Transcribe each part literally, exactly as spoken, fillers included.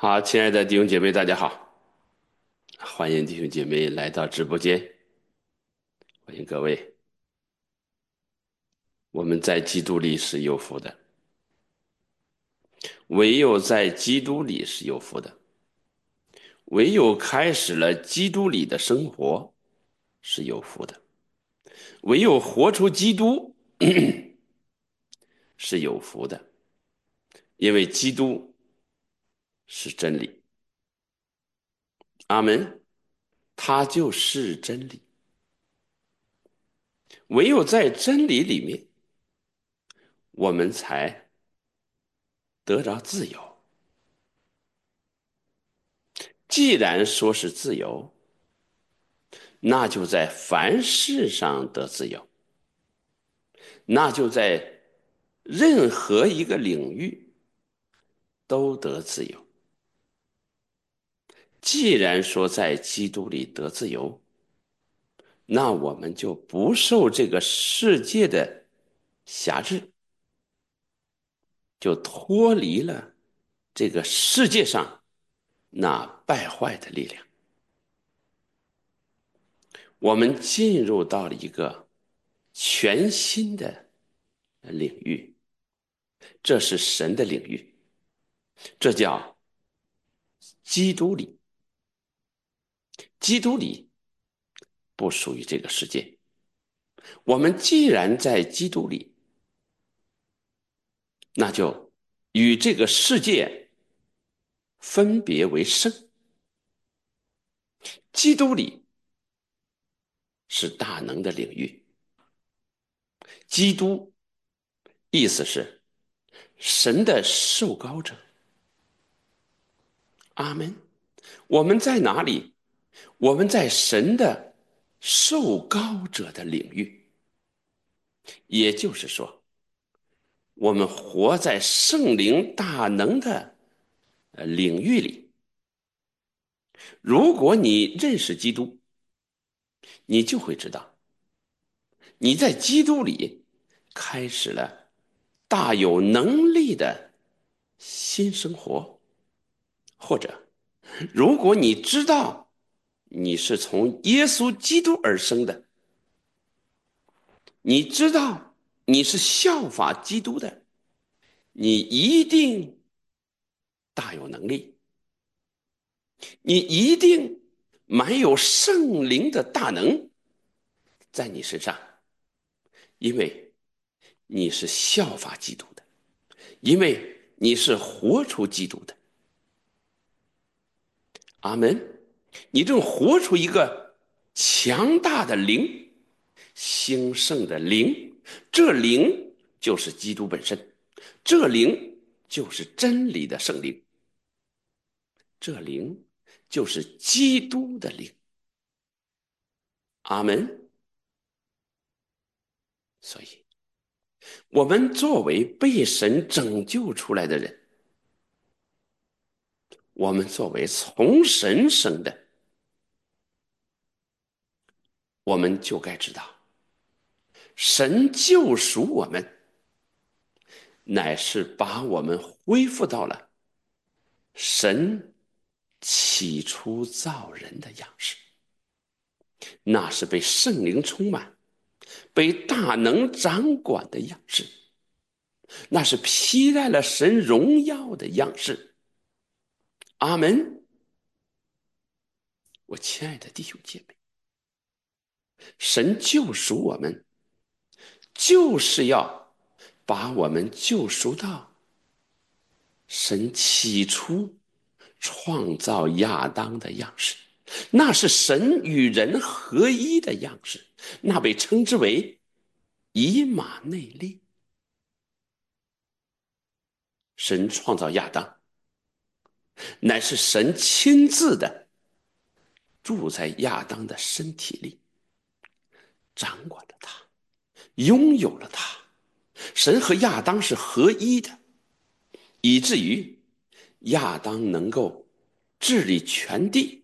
好，亲爱的弟兄姐妹，大家好，欢迎弟兄姐妹来到直播间，欢迎各位。我们在基督里是有福的，唯有在基督里是有福的，唯有开始了基督里的生活是有福的，唯有活出基督是有福的，因为基督是真理。阿门，他就是真理。唯有在真理里面，我们才得着自由。既然说是自由，那就在凡事上得自由，那就在任何一个领域都得自由。既然说在基督里得自由，那我们就不受这个世界的辖制，就脱离了这个世界上那败坏的力量。我们进入到了一个全新的领域，这是神的领域，这叫基督里。基督里不属于这个世界。我们既然在基督里，那就与这个世界分别为圣。基督里是大能的领域，基督意思是神的受膏者。阿门。我们在哪里？我们在神的受膏者的领域，也就是说，我们活在圣灵大能的呃领域里。如果你认识基督，你就会知道，你在基督里开始了大有能力的新生活。或者，如果你知道你是从耶稣基督而生的，你知道你是效法基督的，你一定大有能力，你一定满有圣灵的大能在你身上，因为你是效法基督的，因为你是活出基督的。阿门。你正活出一个强大的灵，兴盛的灵，这灵就是基督本身，这灵就是真理的圣灵，这灵就是基督的灵。阿门。所以我们作为被神拯救出来的人，我们作为从神生的，我们就该知道，神救赎我们，乃是把我们恢复到了神起初造人的样式，那是被圣灵充满，被大能掌管的样式，那是披戴了神荣耀的样式。阿门。我亲爱的弟兄姐妹，神救赎我们，就是要把我们救赎到神起初创造亚当的样式，那是神与人合一的样式，那被称之为以马内利。神创造亚当，乃是神亲自的住在亚当的身体里，掌管着他，拥有了他。神和亚当是合一的，以至于亚当能够治理全地。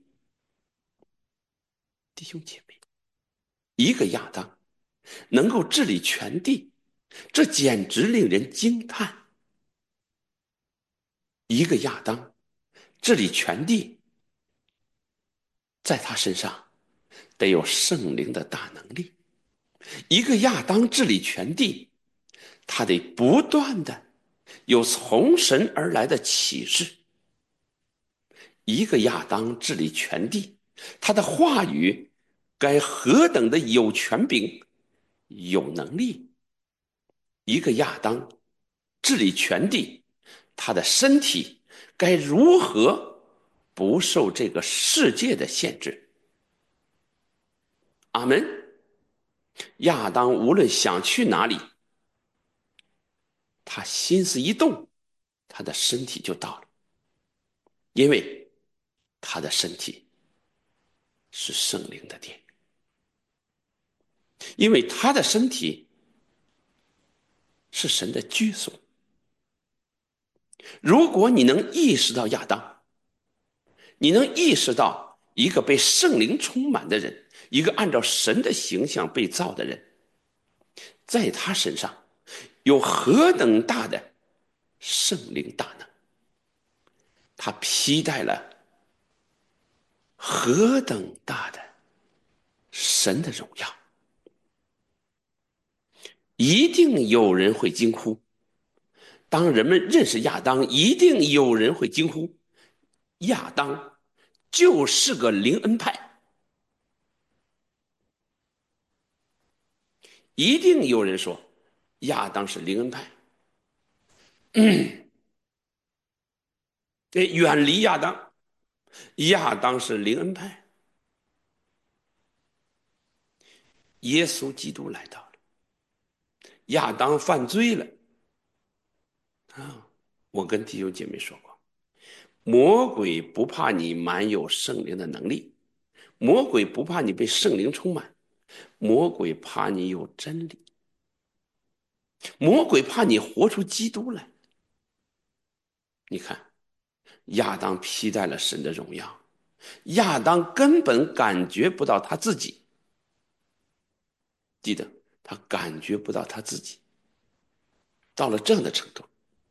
弟兄姐妹，一个亚当能够治理全地，这简直令人惊叹。一个亚当治理全地，在他身上得有圣灵的大能力。一个亚当治理全地，他得不断的有从神而来的启示。一个亚当治理全地，他的话语该何等的有权柄、有能力。一个亚当治理全地，他的身体该如何不受这个世界的限制。阿门。亚当无论想去哪里，他心思一动，他的身体就到了，因为他的身体是圣灵的殿，因为他的身体是神的居所。如果你能意识到亚当，你能意识到一个被圣灵充满的人，一个按照神的形象被造的人，在他身上有何等大的圣灵大能，他披戴了何等大的神的荣耀，一定有人会惊呼。当人们认识亚当，一定有人会惊呼，亚当就是个灵恩派。一定有人说亚当是灵恩派。得远离亚当，亚当是灵恩派。耶稣基督来到了，亚当犯罪了啊！我跟弟兄姐妹说过，魔鬼不怕你满有圣灵的能力，魔鬼不怕你被圣灵充满，魔鬼怕你有真理，魔鬼怕你活出基督来。你看，亚当披戴了神的荣耀，亚当根本感觉不到他自己，记得他感觉不到他自己，到了这样的程度，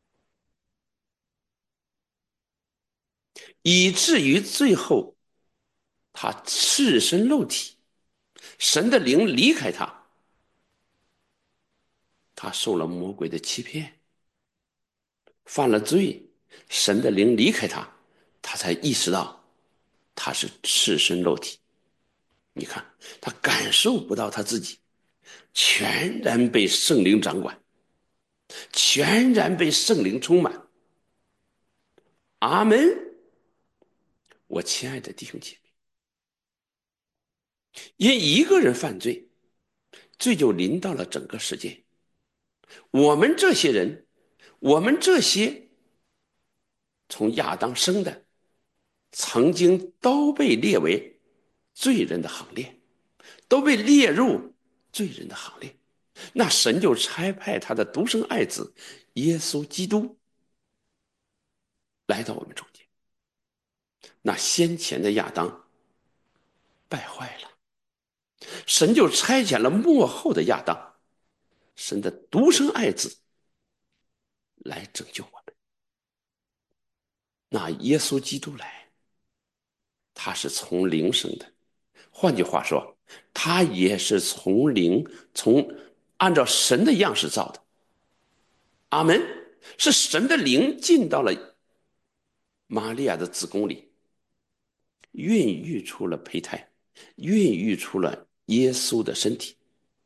以至于最后他赤身露体，神的灵离开他，他受了魔鬼的欺骗，犯了罪，神的灵离开他，他才意识到他是赤身露体。你看，他感受不到他自己，全然被圣灵掌管，全然被圣灵充满。阿门。我亲爱的弟兄姐妹，因一个人犯罪，罪就临到了整个世界。我们这些人，我们这些从亚当生的，曾经都被列为罪人的行列，都被列入罪人的行列。那神就差派他的独生爱子耶稣基督来到我们中间。那先前的亚当败坏了，神就差遣了末后的亚当，神的独生爱子来拯救我们。那耶稣基督来，他是从灵生的，换句话说，他也是从灵，从按照神的样式造的。阿门。是神的灵进到了玛利亚的子宫里，孕育出了胚胎，孕育出了耶稣的身体。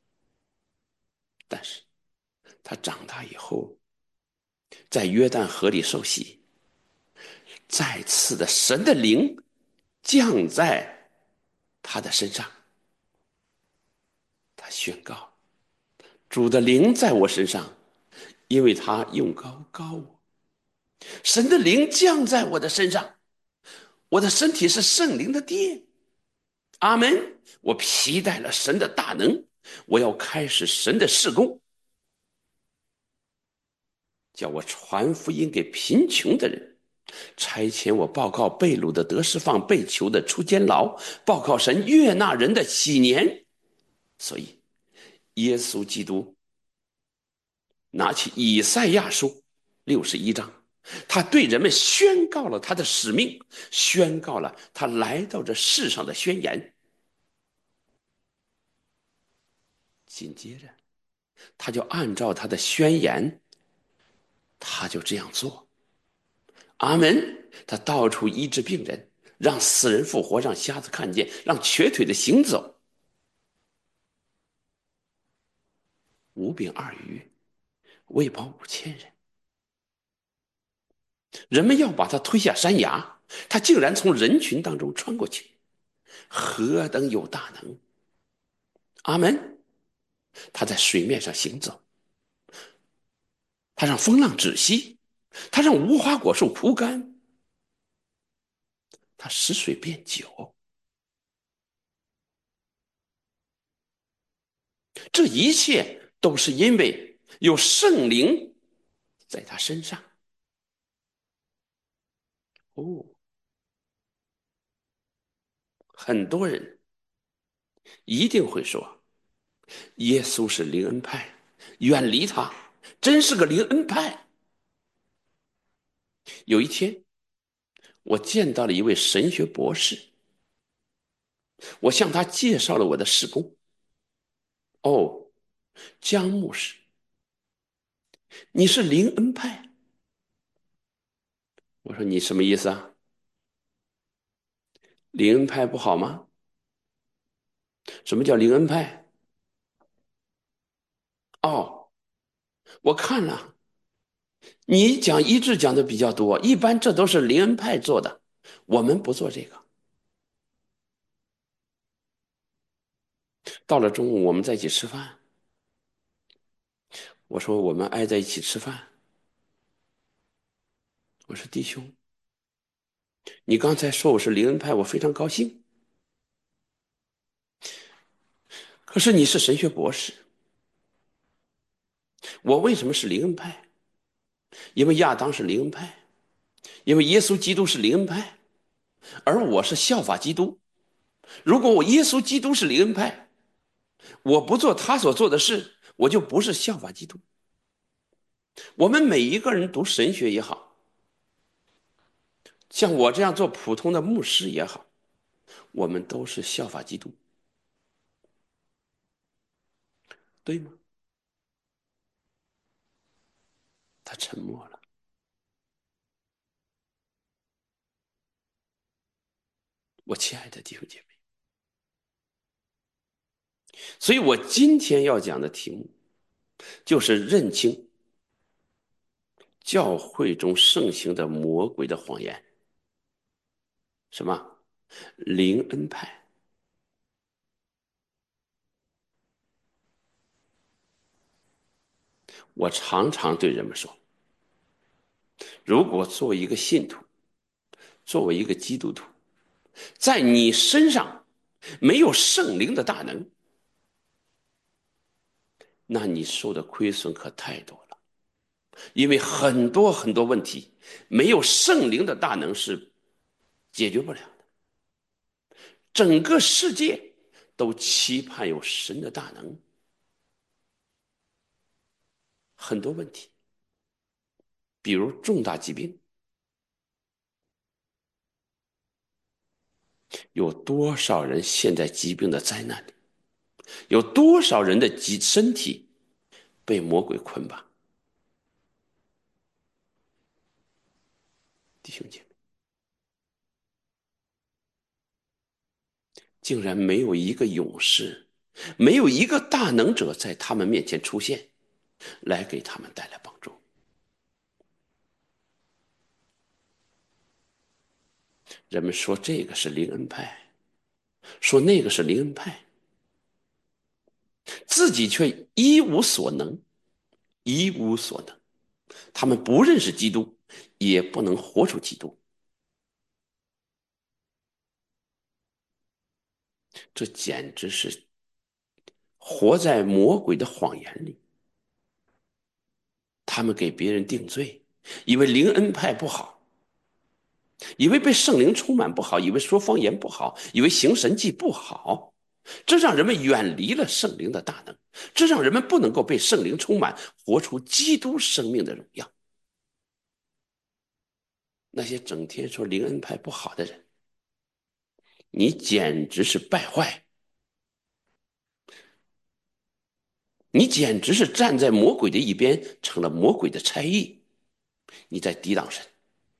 但是他长大以后，在约旦河里受洗，再次的神的灵降在他的身上，他宣告主的灵在我身上，因为他用膏膏我。神的灵降在我的身上，我的身体是圣灵的殿。阿门。我披戴了神的大能，我要开始神的事工，叫我传福音给贫穷的人，差遣我报告被掳的得释放，被囚的出监牢，报告神悦纳人的喜年。所以耶稣基督拿起以赛亚书六十一章， 他对人们宣告了他的使命，宣告了他来到这世上的宣言。紧接着，他就按照他的宣言，他就这样做。阿门。他到处医治病人，让死人复活，让瞎子看见，让瘸腿的行走。五饼二鱼，喂饱五千人。人们要把他推下山崖，他竟然从人群当中穿过去，何等有大能！阿门。他在水面上行走，他让风浪止息，他让无花果树枯干，他使水变酒。这一切都是因为有圣灵在他身上。哦，很多人一定会说，耶稣是灵恩派，远离他，真是个灵恩派。有一天，我见到了一位神学博士，我向他介绍了我的事工。哦，江牧师，你是灵恩派？我说你什么意思啊？灵恩派不好吗？什么叫灵恩派？哦，我看了，你讲医治讲的比较多，一般这都是灵恩派做的，我们不做这个。到了中午，我们在一起吃饭，我说我们挨在一起吃饭。我说弟兄，你刚才说我是灵恩派，我非常高兴。可是你是神学博士，我为什么是灵恩派？因为亚当是灵恩派，因为耶稣基督是灵恩派，而我是效法基督。如果我耶稣基督是灵恩派，我不做他所做的事，我就不是效法基督。我们每一个人读神学也好，像我这样做普通的牧师也好，我们都是效法基督，对吗？他沉默了。我亲爱的弟兄姐妹，所以我今天要讲的题目就是认清教会中盛行的魔鬼的谎言。什么？灵恩派。我常常对人们说，如果作为一个信徒，作为一个基督徒，在你身上没有圣灵的大能，那你受的亏损可太多了。因为很多很多问题，没有圣灵的大能是解决不了的。整个世界都期盼有神的大能，很多问题，比如重大疾病，有多少人陷在疾病的灾难里？有多少人的疾身体被魔鬼捆绑？弟兄姐妹，竟然没有一个勇士，没有一个大能者在他们面前出现，来给他们带来帮助。人们说这个是灵恩派，说那个是灵恩派，自己却一无所能，一无所能。他们不认识基督，也不能活出基督。这简直是活在魔鬼的谎言里。他们给别人定罪，以为灵恩派不好，以为被圣灵充满不好，以为说方言不好，以为行神迹不好，这让人们远离了圣灵的大能，这让人们不能够被圣灵充满，活出基督生命的荣耀。 那些整天说灵恩派不好的人，你简直是败坏，你简直是站在魔鬼的一边，成了魔鬼的差役，你在抵挡神。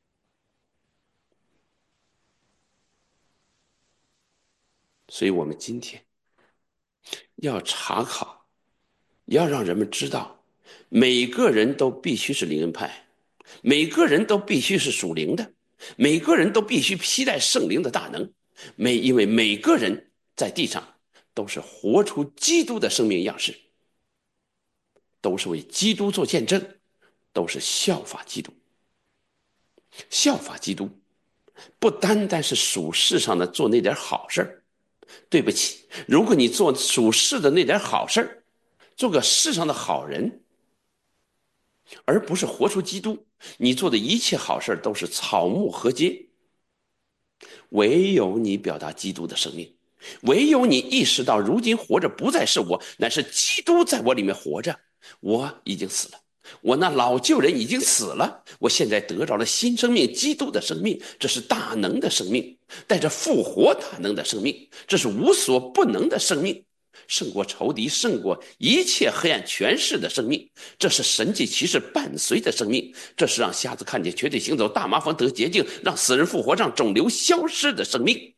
所以我们今天要查考，要让人们知道，每个人都必须是灵恩派，每个人都必须是属灵的，每个人都必须披戴圣灵的大能。每因为每个人在地上都是活出基督的生命样式，都是为基督做见证，都是效法基督。效法基督不单单是属世上的做那点好事儿，对不起，如果你做属世的那点好事儿，做个世上的好人，而不是活出基督，你做的一切好事都是草木禾秸。唯有你表达基督的生命，唯有你意识到如今活着不再是我，乃是基督在我里面活着。我已经死了，我那老旧人已经死了，我现在得着了新生命，基督的生命，这是大能的生命，带着复活大能的生命，这是无所不能的生命，胜过仇敌，胜过一切黑暗权势的生命，这是神迹奇事伴随的生命，这是让瞎子看见，瘸腿行走，大麻风得洁净，让死人复活，让肿瘤消失的生命。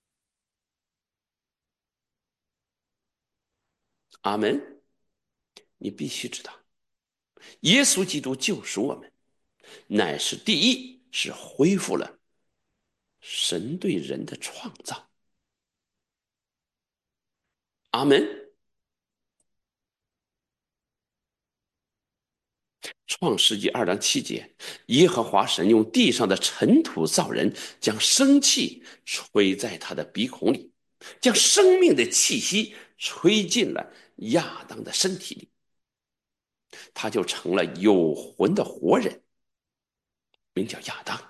阿门。你必须知道，耶稣基督救赎我们，乃是第一是恢复了神对人的创造。阿门。创世纪二章七节，耶和华神用地上的尘土造人，将生气吹在他的鼻孔里，将生命的气息吹进了亚当的身体里，他就成了有魂的活人，名叫亚当。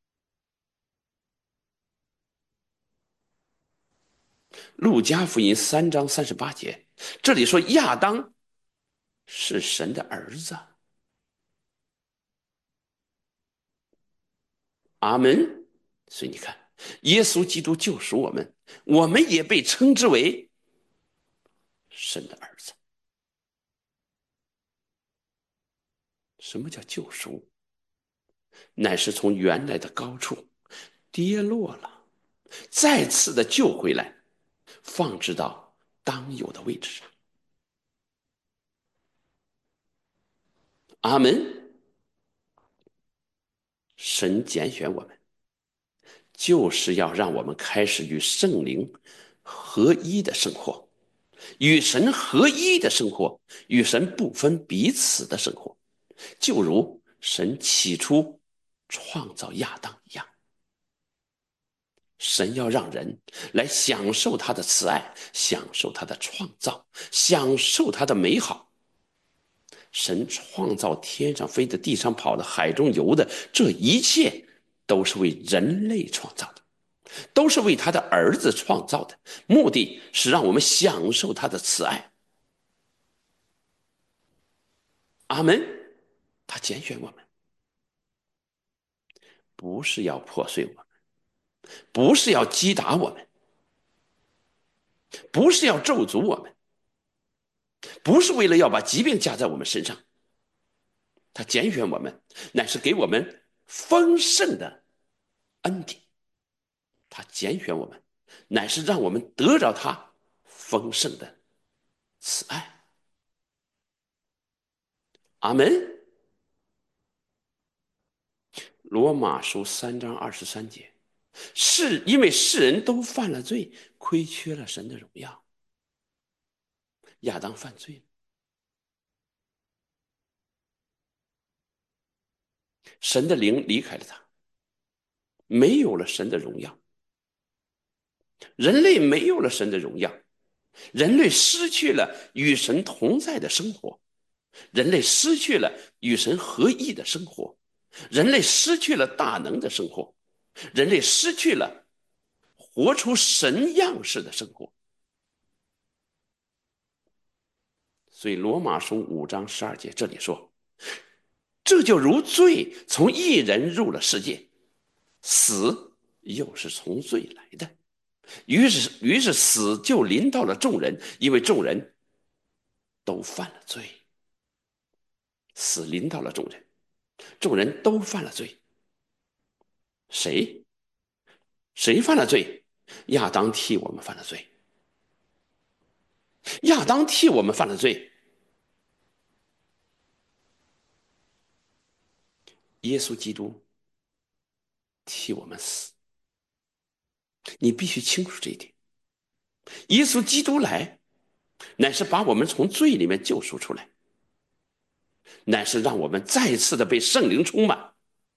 路加福音三章三十八节，这里说亚当是神的儿子。阿门。所以你看，耶稣基督救赎我们，我们也被称之为神的儿子。什么叫救赎？乃是从原来的高处跌落了，再次的救回来，放置到当有的位置上。阿门。神拣选我们，就是要让我们开始与圣灵合一的生活，与神合一的生活，与神不分彼此的生活，就如神起初创造亚当一样。神要让人来享受他的慈爱，享受他的创造，享受他的美好。神创造天上飞的、地上跑的、海中游的，这一切都是为人类创造的，都是为他的儿子创造的，目的是让我们享受他的慈爱。阿门。他拣选我们，不是要破碎我们，不是要击打我们，不是要咒诅我们，不是为了要把疾病加在我们身上。他拣选我们，乃是给我们丰盛的恩典。他拣选我们，乃是让我们得着他丰盛的慈爱。阿门。罗马书三章二十三节，是因为世人都犯了罪，亏缺了神的荣耀。亚当犯罪了，神的灵离开了他，没有了神的荣耀，人类没有了神的荣耀，人类失去了与神同在的生活，人类失去了与神合一的生活，人类失去了大能的生活，人类失去了活出神样式的生活。所以罗马书五章十二节这里说，这就如罪从一人入了世界， 死又是从罪来的。于是，于是死就临到了众人，因为众人都犯了罪。死临到了众人，众人都犯了罪。谁？谁犯了罪？亚当替我们犯了罪。亚当替我们犯了罪。耶稣基督替我们死。你必须清楚这一点。耶稣基督来，乃是把我们从罪里面救赎出来，乃是让我们再次的被圣灵充满，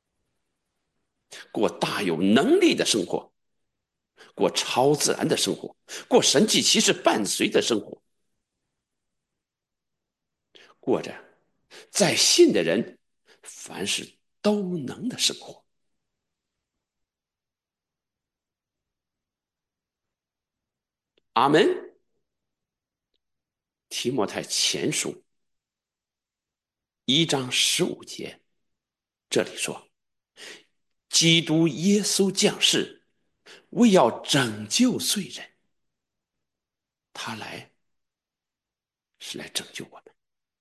过大有能力的生活，过超自然的生活，过神迹奇事伴随的生活，过着在信的人凡事都能的生活。阿门。提摩太前书一章十五节，这里说，基督耶稣降世，为要拯救罪人。他来是来拯救我们。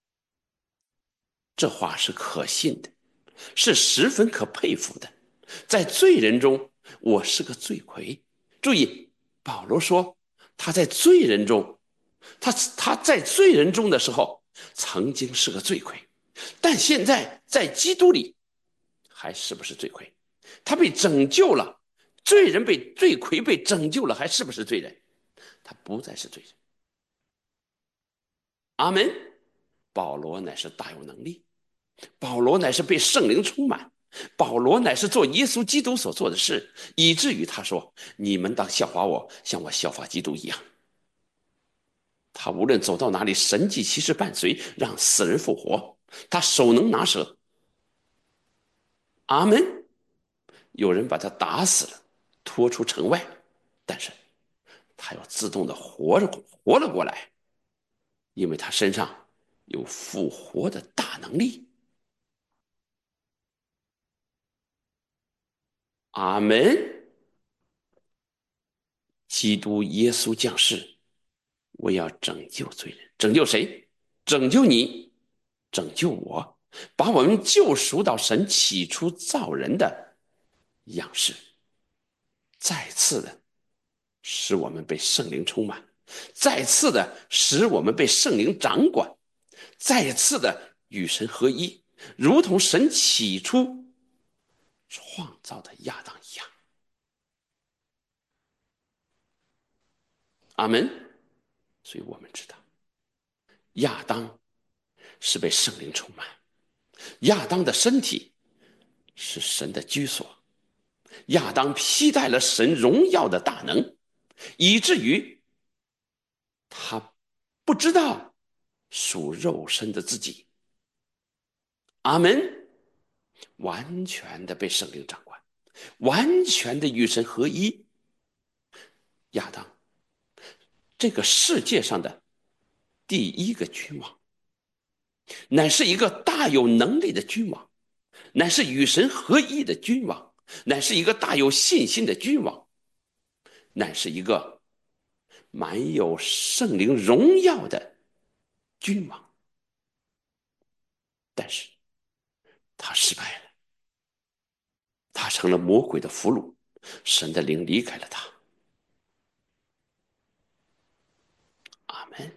这话是可信的，是十分可佩服的。在罪人中，我是个罪魁。注意，保罗说他在罪人中，他他在罪人中的时候，曾经是个罪魁，但现在在基督里，还是不是罪魁？他被拯救了，罪人被罪魁被拯救了，还是不是罪人？他不再是罪人。阿门。保罗乃是大有能力，保罗乃是被圣灵充满，保罗乃是做耶稣基督所做的事，以至于他说：“你们当效法我，像我效法基督一样。”他无论走到哪里，神迹奇事伴随，让死人复活，他手能拿蛇。阿门。有人把他打死了，拖出城外，但是他又自动的活着活了过来，因为他身上有复活的大能力。阿门。基督耶稣降世，为要拯救罪人。拯救谁？拯救你，拯救我，把我们救赎到神起初造人的样式，再次的使我们被圣灵充满，再次的使我们被圣灵掌管，再次的与神合一，如同神起初创造的亚当一样。阿门。所以我们知道，亚当是被圣灵充满，亚当的身体是神的居所，亚当披戴了神荣耀的大能，以至于他不知道属肉身的自己。阿门。完全的被圣灵掌管，完全的与神合一。亚当，这个世界上的第一个君王，乃是一个大有能力的君王，乃是与神合一的君王，乃是一个大有信心的君王，乃是一个满有圣灵荣耀的君王。但是他失败了，他成了魔鬼的俘虏，神的灵离开了他。阿门。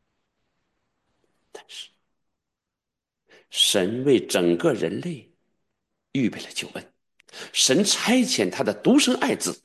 但是神为整个人类预备了救恩，神差遣他的独生爱子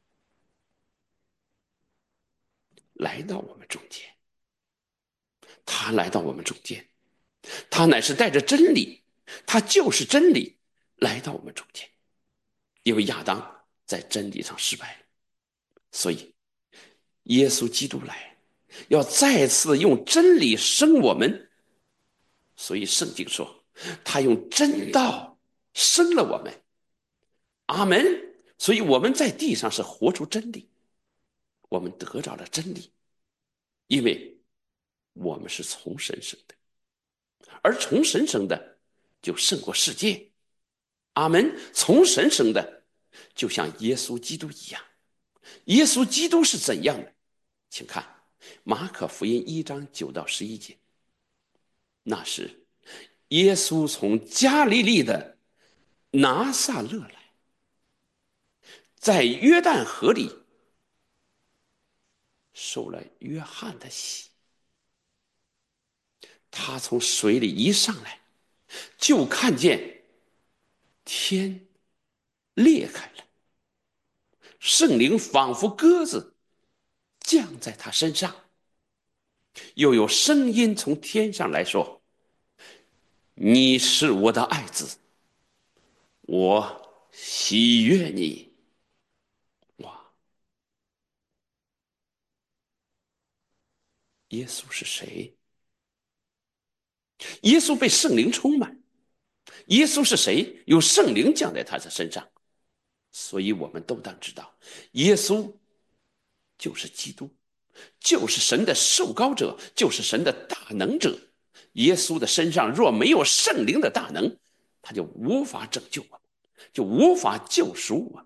来到我们中间，他来到我们中间，他乃是带着真理，他就是真理来到我们中间。因为亚当在真理上失败了，所以耶稣基督来要再次用真理生我们。所以圣经说他用真道生了我们。阿门。所以我们在地上是活出真理，我们得着了真理，因为我们是从神生的，而从神生的就胜过世界。阿门。从神生的就像耶稣基督一样。耶稣基督是怎样的？请看马可福音一章九到十一节。那时，耶稣从加利利的拿撒勒来，在约旦河里受了约翰的洗。他从水里一上来，就看见天裂开了，圣灵仿佛鸽子降在他身上，又有声音从天上来说：你是我的爱子，我喜悦你。哇！耶稣是谁？耶稣被圣灵充满。耶稣是谁？有圣灵降在他的身上。所以我们都当知道，耶稣就是基督，就是神的受膏者，就是神的大能者。耶稣的身上若没有圣灵的大能，他就无法拯救我们，就无法救赎我们。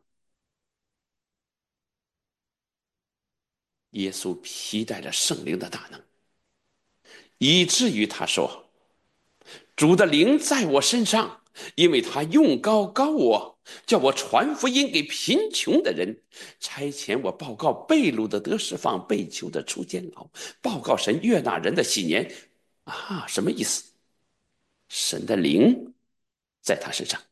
耶稣披戴了圣灵的大能，以至于他说：主的灵在我身上，因为他用膏膏我，叫我传福音给贫穷的人，差遣我报告被掳的得释放，被囚的出监牢，报告神悦纳人的喜年。啊，什么意思？神的灵在他身上。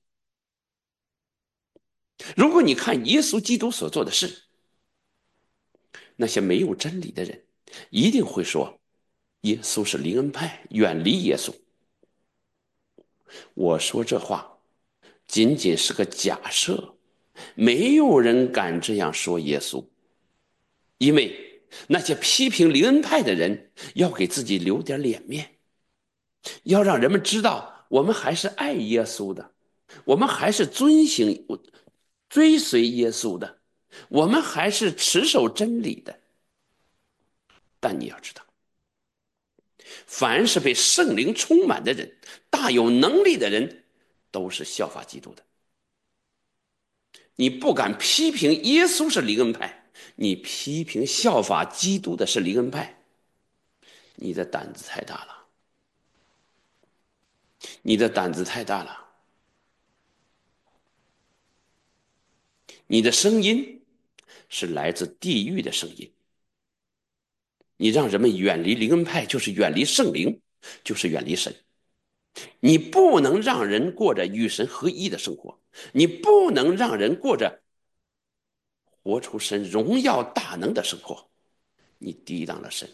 如果你看耶稣基督所做的事，那些没有真理的人一定会说耶稣是灵恩派，远离耶稣。我说这话仅仅是个假设，没有人敢这样说耶稣，因为那些批评灵恩派的人要给自己留点脸面，要让人们知道我们还是爱耶稣的，我们还是遵行追随耶稣的，我们还是持守真理的。但你要知道，凡是被圣灵充满的人，大有能力的人，都是效法基督的。你不敢批评耶稣是灵恩派，你批评效法基督的是灵恩派，你的胆子太大了，你的胆子太大了，你的声音是来自地狱的声音。你让人们远离灵恩派，就是远离圣灵，就是远离神。你不能让人过着与神合一的生活，你不能让人过着活出神荣耀大能的生活，你抵挡了神。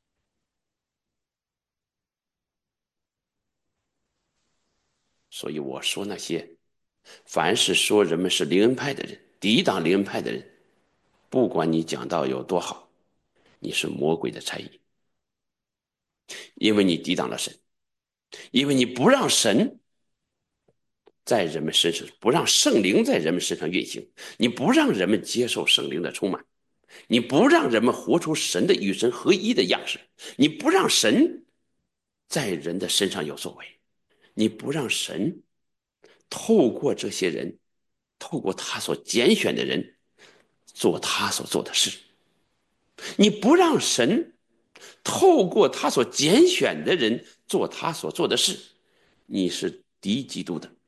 所以我说那些凡是说人们是灵恩派的人，抵挡灵恩派的人，不管你讲道有多好，你是魔鬼的差役，因为你抵挡了神，因为你不让神在人们身上，不让圣灵在人们身上运行，你不让人们接受圣灵的充满，你不让人们活出神的与神合一的样式，你不让神在人的身上有作为，你不让神透过这些人，透过他所拣选的人做他所做的事，你不让神透过他所拣选的人做他所做的事，你是敌基督的，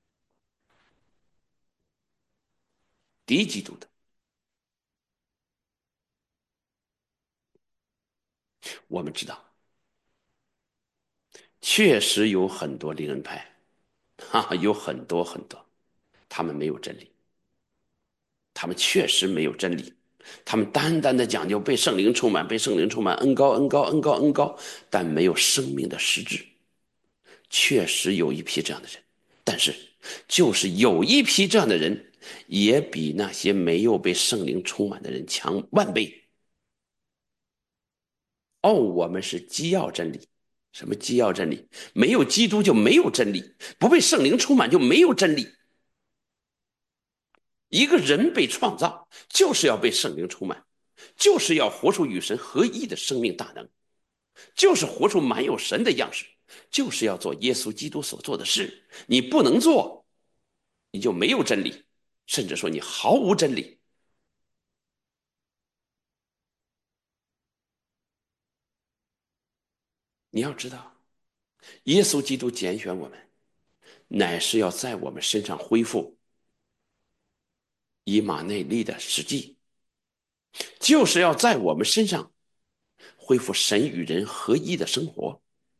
敌基督的。我们知道确实有很多灵恩派，哈哈，有很多很多，他们没有真理，他们确实没有真理，他们单单的讲究被圣灵充满，被圣灵充满，恩高恩高恩高恩高，但没有生命的实质。确实有一批这样的人，但是就是有一批这样的人，也比那些没有被圣灵充满的人强万倍。哦，我们是基要真理。什么基要真理？没有基督就没有真理，不被圣灵充满就没有真理。一个人被创造就是要被圣灵充满，就是要活出与神合一的生命大能，就是活出满有神的样式，就是要做耶稣基督所做的事。你不能做，你就没有真理。 甚至说你毫无真理。你要知道，耶稣基督拣选我们，乃是要在我们身上恢复以马内利的实际，就是要在我们身上恢复神与人合一的生活。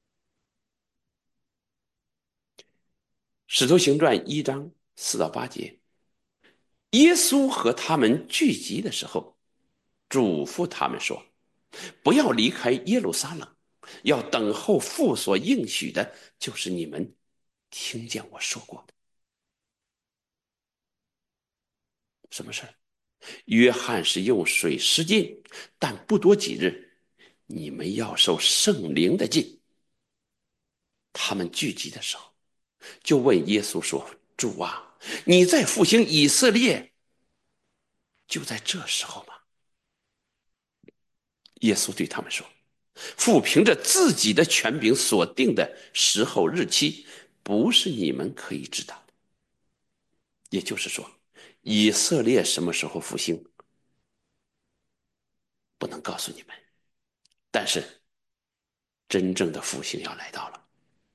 使徒行传一章四到八节，耶稣和他们聚集的时候，嘱咐他们说：不要离开耶路撒冷，要等候父所应许的，就是你们听见我说过的。什么事？约翰是用水施浸，但不多几日，你们要受圣灵的浸。他们聚集的时候，就问耶稣说：主啊，你在复兴以色列，就在这时候吗？耶稣对他们说：父凭着自己的权柄所定的时候日期，不是你们可以知道的。也就是说，以色列什么时候复兴，不能告诉你们，但是真正的复兴要来到了。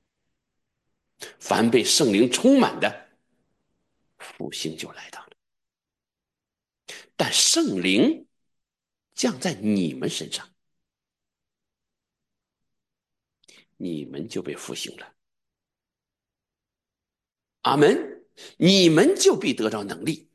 凡被圣灵充满的，复兴就来到了。但圣灵降在你们身上，你们就被复兴了。阿门！你们就必得到能力。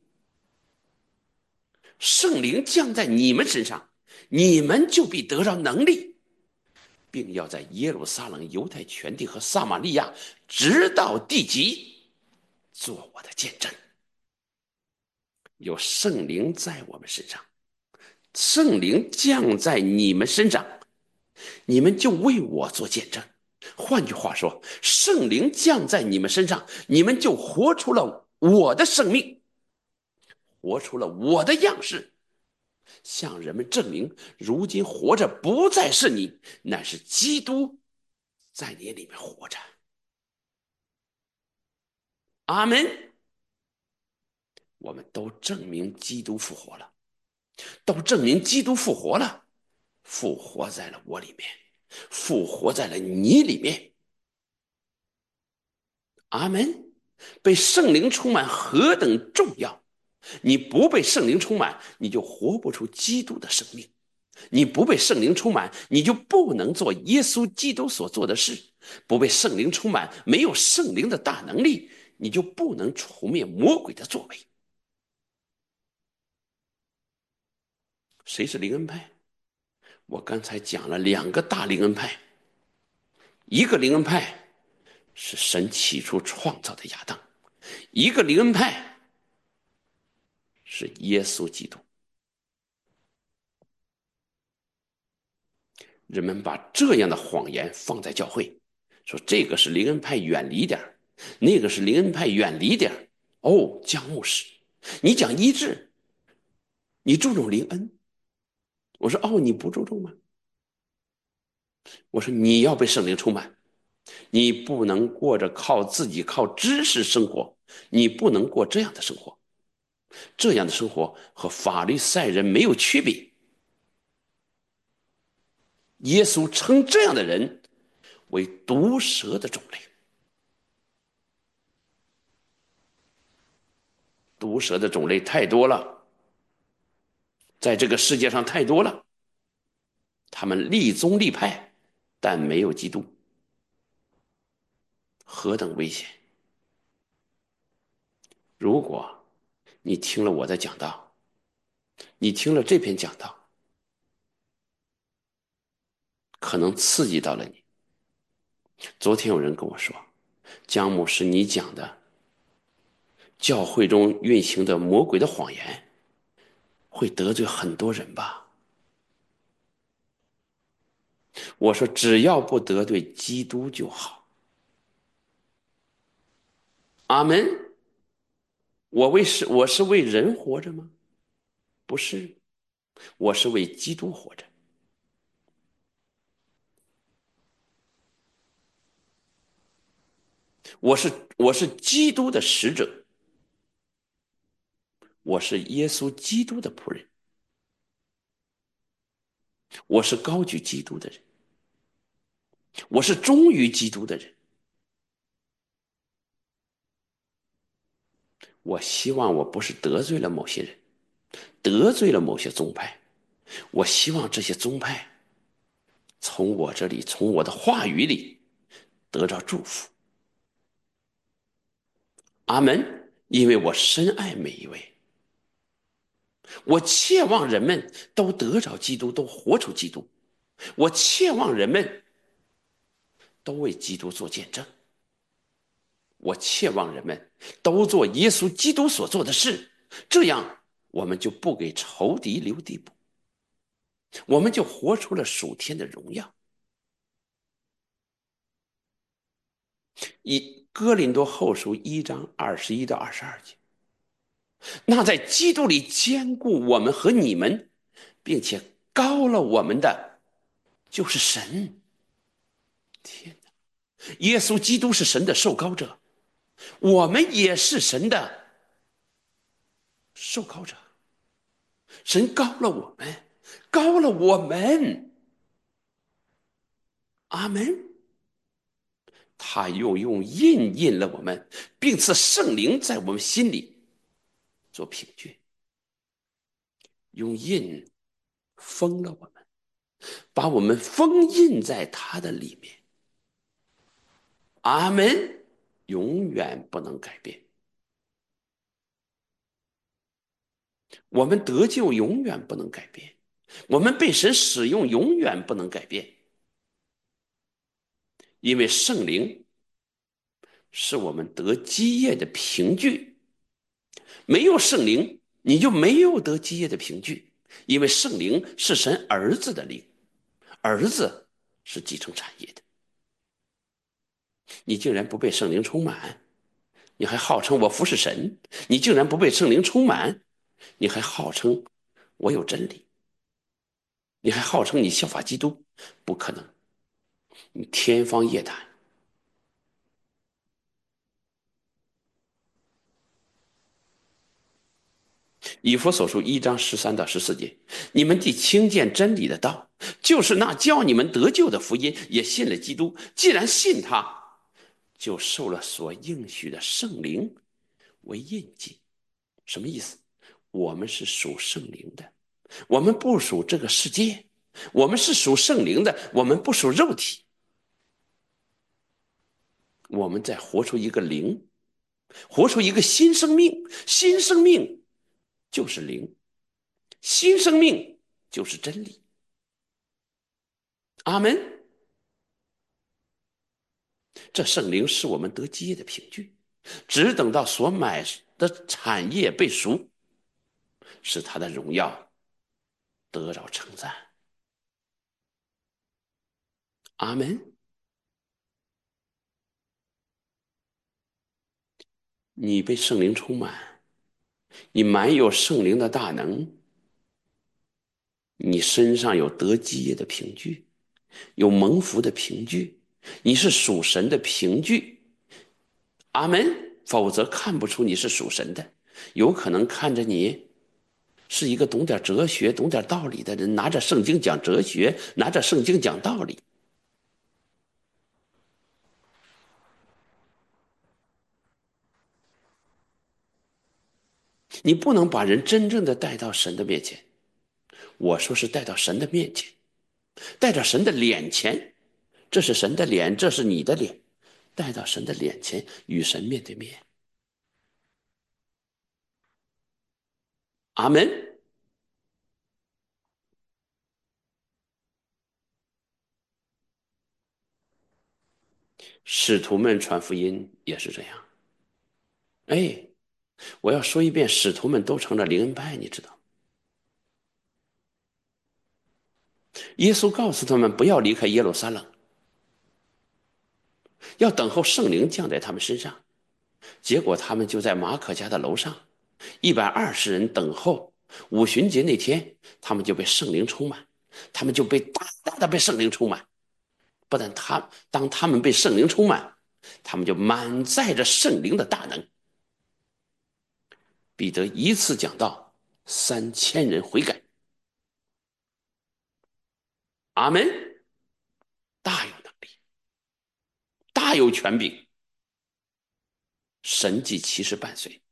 圣灵降在你们身上，你们就必得到能力，并要在耶路撒冷、犹太全地和撒玛利亚，直到地极，做我的见证。有圣灵在我们身上，圣灵降在你们身上，你们就为我做见证。换句话说，圣灵降在你们身上，你们就活出了我的生命，活出了我的样式，向人们证明，如今活着不再是你，乃是基督在你里面活着。阿门！我们都证明基督复活了，都证明基督复活了，复活在了我里面，复活在了你里面。阿门！被圣灵充满何等重要！你不被圣灵充满，你就活不出基督的生命。你不被圣灵充满，你就不能做耶稣基督所做的事。不被圣灵充满，没有圣灵的大能力，你就不能除灭魔鬼的作为。谁是灵恩派？我刚才讲了两个大灵恩派，一个灵恩派是神起初创造的亚当，一个灵恩派是耶稣基督。人们把这样的谎言放在教会，说这个是灵恩派远离点，那个是灵恩派远离点。哦，江牧师，你讲医治，你注重灵恩。我说哦，你不注重吗？我说你要被圣灵充满，你不能过着靠自己靠知识生活，你不能过这样的生活，这样的生活和法利赛人没有区别。耶稣称这样的人为毒蛇的种类，毒蛇的种类太多了，在这个世界上太多了。他们立宗立派，但没有基督，何等危险！如果你听了我的讲道，你听了这篇讲道，可能刺激到了你。昨天有人跟我说，江牧师，你讲的教会中运行的魔鬼的谎言，会得罪很多人吧？我说，只要不得罪基督就好。阿门。我为是我是为人活着吗？不是，我是为基督活着。我是我是基督的使者。 我是耶稣基督的仆人，我是高举基督的人，我是忠于基督的人。我希望我不是得罪了某些人，得罪了某些宗派，我希望这些宗派从我这里，从我的话语里得着祝福。阿门。因为我深爱每一位，我切望人们都得着基督，都活出基督。我切望人们都为基督做见证，我切望人们都做耶稣基督所做的事，这样我们就不给仇敌留地步，我们就活出了属天的荣耀。以哥林多后书一章二十一到二十二节，那在基督里兼顾我们和你们，并且高了我们的，就是神。天哪！耶稣基督是神的受膏者，我们也是神的受膏者。神高了我们，高了我们。阿门。他又用印印了我们，并赐圣灵在我们心里做凭据，用印封了我们，把我们封印在他的里面。阿门。永远不能改变，我们得救永远不能改变，我们被神使用永远不能改变，因为圣灵是我们得基业的凭据。没有圣灵，你就没有得基业的凭据，因为圣灵是神儿子的灵，儿子是继承产业的。你竟然不被圣灵充满，你还号称我服侍神，你竟然不被圣灵充满，你还号称我有真理，你还号称你效法基督，不可能，你天方夜谭。以弗所书一章十三到十四节，你们既听见真理的道，就是那叫你们得救的福音，也信了基督。既然信他，就受了所应许的圣灵为印记。什么意思？我们是属圣灵的，我们不属这个世界，我们是属圣灵的，我们不属肉体。我们在活出一个灵，活出一个新生命，新生命就是灵，新生命就是真理。阿门。这圣灵是我们得基业的凭据，只等到所买的产业被赎，使他的荣耀得着称赞。阿门。你被圣灵充满，你满有圣灵的大能，你身上有得基业的凭据，有蒙福的凭据，你是属神的凭据。阿门。否则看不出你是属神的，有可能看着你是一个懂点哲学、懂点道理的人，拿着圣经讲哲学，拿着圣经讲道理。你不能把人真正的带到神的面前，我说是带到神的面前，带到神的脸前，这是神的脸，这是你的脸，带到神的脸前，与神面对面。阿门。使徒们传福音也是这样。哎，我要说一遍，使徒们都成了灵恩派，你知道？耶稣告诉他们不要离开耶路撒冷，要等候圣灵降在他们身上。结果他们就在马可家的楼上，一百二十人等候五旬节那天，他们就被圣灵充满，他们就被大大的被圣灵充满。不但他当他们被圣灵充满，他们就满载着圣灵的大能， 彼得一次讲道，三千人悔改。阿门。大有能力，大有权柄，神迹奇事伴随。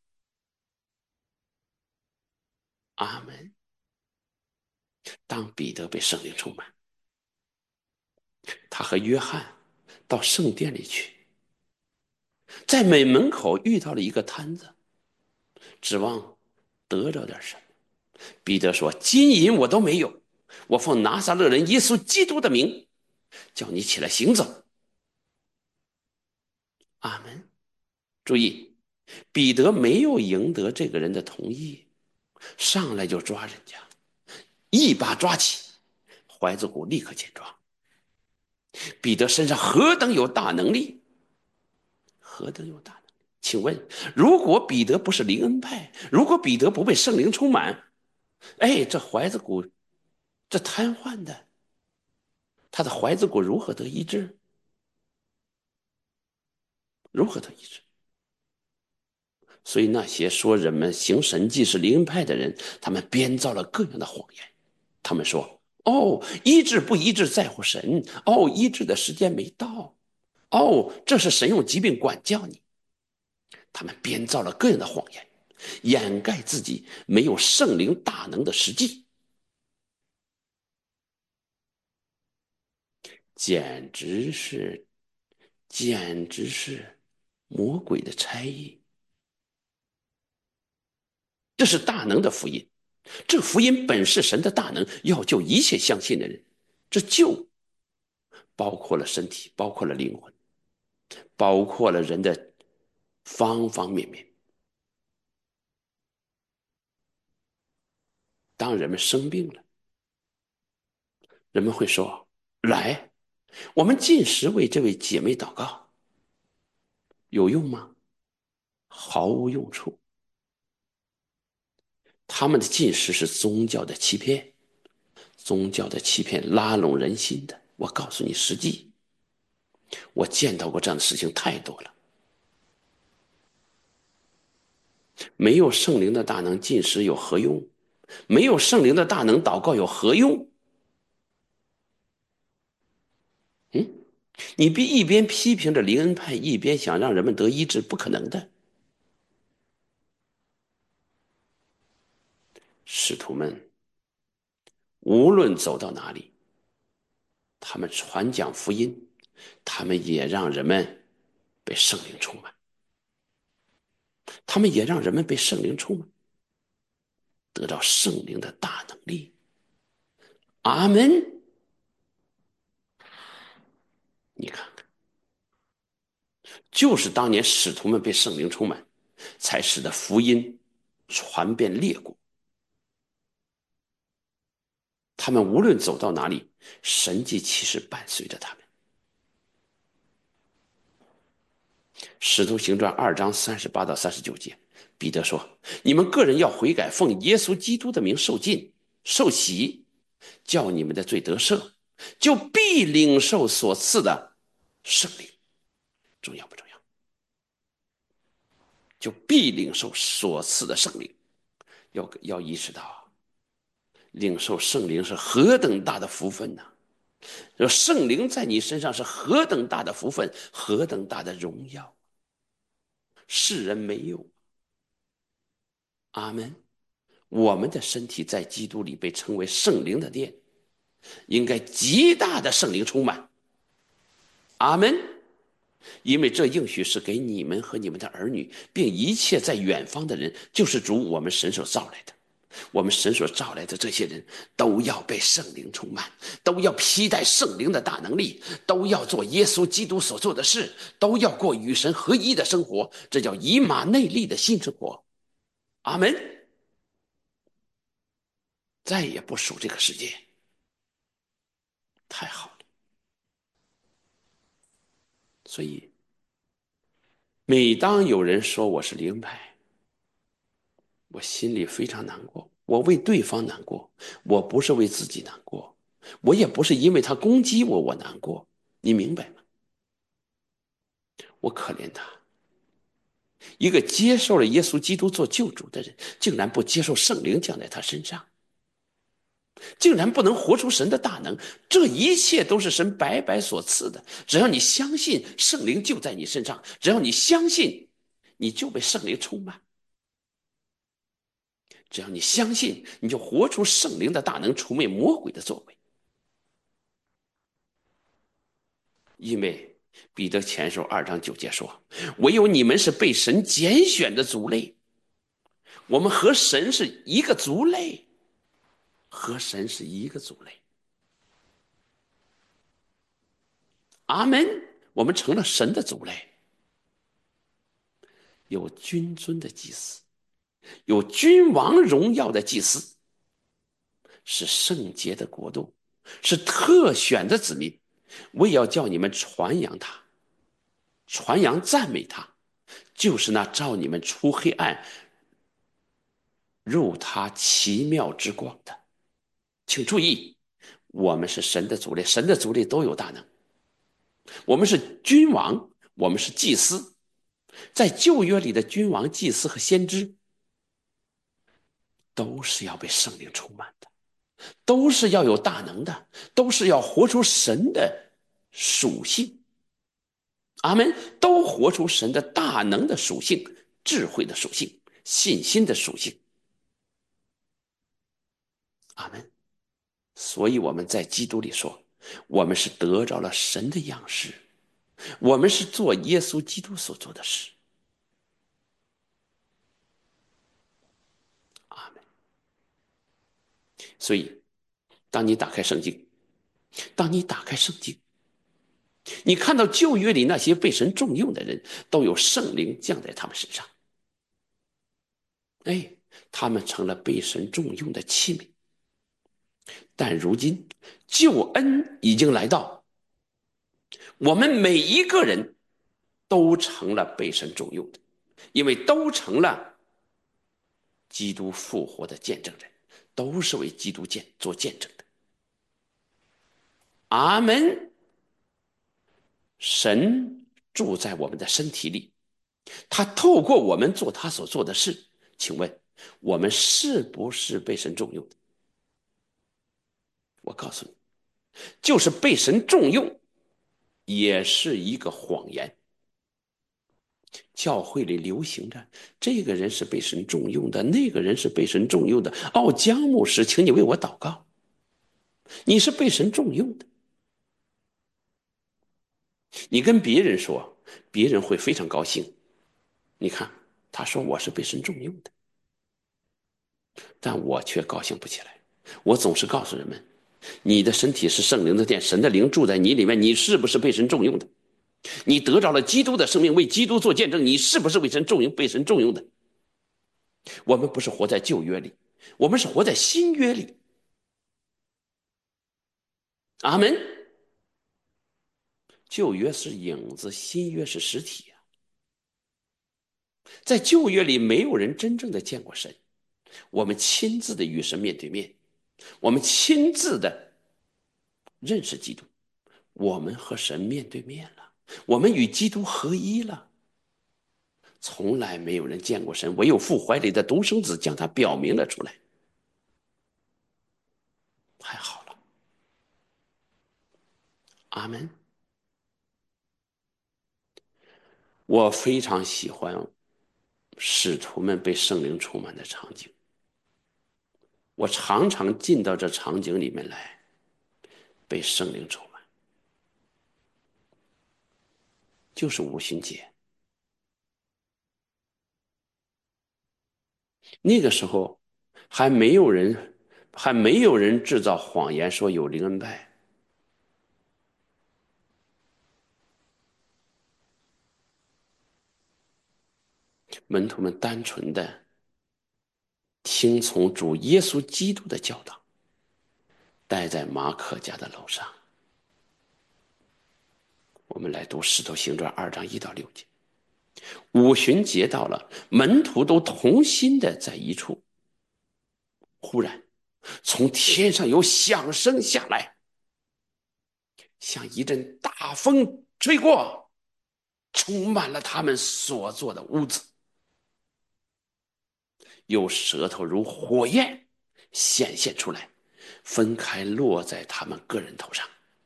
阿门。当彼得被圣灵充满，他和约翰到圣殿里去，在美门口遇到了一个摊子，指望得着点什么。彼得说：金银我都没有，我奉拿撒勒人耶稣基督的名，叫你起来行走。阿门。注意，彼得没有赢得这个人的同意，上来就抓人家，一把抓起，怀子骨立刻见状。彼得身上何等有大能力，何等有大能力！请问，如果彼得不是灵恩派，如果彼得不被圣灵充满，哎，这怀子骨，这瘫痪的，他的怀子骨如何得医治？如何得医治？所以那些说人们行神迹是灵恩派的人，他们编造了各样的谎言。他们说：哦，医治不医治在乎神，哦，医治的时间没到，哦，这是神用疾病管教你。他们编造了各样的谎言，掩盖自己没有圣灵大能的实际，简直是，简直是魔鬼的差役。这是大能的福音，这福音本是神的大能，要救一切相信的人。这救包括了身体，包括了灵魂，包括了人的方方面面。当人们生病了，人们会说：来，我们进食为这位姐妹祷告，有用吗？毫无用处。他们的进食是宗教的欺骗，宗教的欺骗拉拢人心的。我告诉你实际，我见到过这样的事情太多了。没有圣灵的大能，进食有何用？没有圣灵的大能，祷告有何用？嗯，你别一边批评着灵恩派，一边想让人们得医治，不可能的。使徒们无论走到哪里，他们传讲福音，他们也让人们被圣灵充满，他们也让人们被圣灵充满，得到圣灵的大能力。阿门。你看看，就是当年使徒们被圣灵充满，才使得福音传遍列国。他们无论走到哪里，神迹奇事伴随着他们。使徒行传二章三十八到三十九节，彼得说：你们个人要悔改，奉耶稣基督的名受浸受洗，叫你们的罪得赦，就必领受所赐的圣灵。重要不重要？就必领受所赐的圣灵。要要意识到，领受圣灵是何等大的福分呢、啊？圣灵在你身上是何等大的福分，何等大的荣耀，世人没有。阿门。我们的身体在基督里被称为圣灵的殿，应该极大的圣灵充满。阿门。因为这应许是给你们和你们的儿女，并一切在远方的人，就是主我们神所造来的。我们神所造来的这些人都要被圣灵充满，都要披戴圣灵的大能力，都要做耶稣基督所做的事，都要过与神合一的生活，这叫以马内利的新生活。阿门。再也不属这个世界，太好了。所以每当有人说我是灵派，我心里非常难过，我为对方难过，我不是为自己难过，我也不是因为他攻击我我难过，你明白吗？我可怜他， 一个接受了耶稣基督做救主的人，竟然不接受圣灵降在他身上，竟然不能活出神的大能，这一切都是神白白所赐的。只要你相信，圣灵就在你身上；只要你相信，你就被圣灵充满；只要你相信，你就活出圣灵的大能，除灭魔鬼的作为。因为彼得前书二章九节说：“唯有你们是被神拣选的族类。”我们和神是一个族类，和神是一个族类。阿门。我们成了神的族类，有君尊的祭司，有君王荣耀的祭司，是圣洁的国度，是特选的子民。为要叫你们传扬他，传扬赞美他，就是那照你们出黑暗入他奇妙之光的。请注意，我们是神的族类，神的族类都有大能。我们是君王，我们是祭司。在旧约里的君王、祭司和先知，都是要被圣灵充满的，都是要有大能的，都是要活出神的属性。阿门。都活出神的大能的属性、智慧的属性、信心的属性。阿门。所以我们在基督里说，我们是得着了神的样式，我们是做耶稣基督所做的事。阿门。所以当你打开圣经，当你打开圣经，你看到旧约里那些被神重用的人，都有圣灵降在他们身上。哎，他们成了被神重用的器皿。但如今救恩已经来到，我们每一个人都成了被神重用的，因为都成了基督复活的见证人，都是为基督见做见证的。阿门。神住在我们的身体里，他透过我们做他所做的事。请问我们是不是被神重用的？我告诉你，就是被神重用也是一个谎言。教会里流行着这个人是被神重用的，那个人是被神重用的。哦，江牧师，请你为我祷告。你是被神重用的，你跟别人说，别人会非常高兴。你看，他说我是被神重用的，但我却高兴不起来。我总是告诉人们，你的身体是圣灵的殿，神的灵住在你里面，你是不是被神重用的？你得着了基督的生命，为基督做见证，你是不是为神重用、被神重用的？我们不是活在旧约里，我们是活在新约里。阿门。旧约是影子，新约是实体啊。在旧约里，没有人真正的见过神，我们亲自的与神面对面，我们亲自的认识基督，我们和神面对面了，我们与基督合一了。从来没有人见过神，唯有父怀里的独生子将他表明了出来。太好了。阿门。我非常喜欢使徒们被圣灵充满的场景，我常常进到这场景里面来，被圣灵充满。就是五旬节，那个时候还没有人还没有人制造谎言说有灵恩派，门徒们单纯的听从主耶稣基督的教导，待在马可家的楼上。我们来读《使徒行传》二章一到六节。五旬节到了，门徒都同心的在一处。忽然，从天上有响声下来，像一阵大风吹过，充满了他们所坐的屋子。 有舌头如火焰显现出来，分开落在他们个人头上。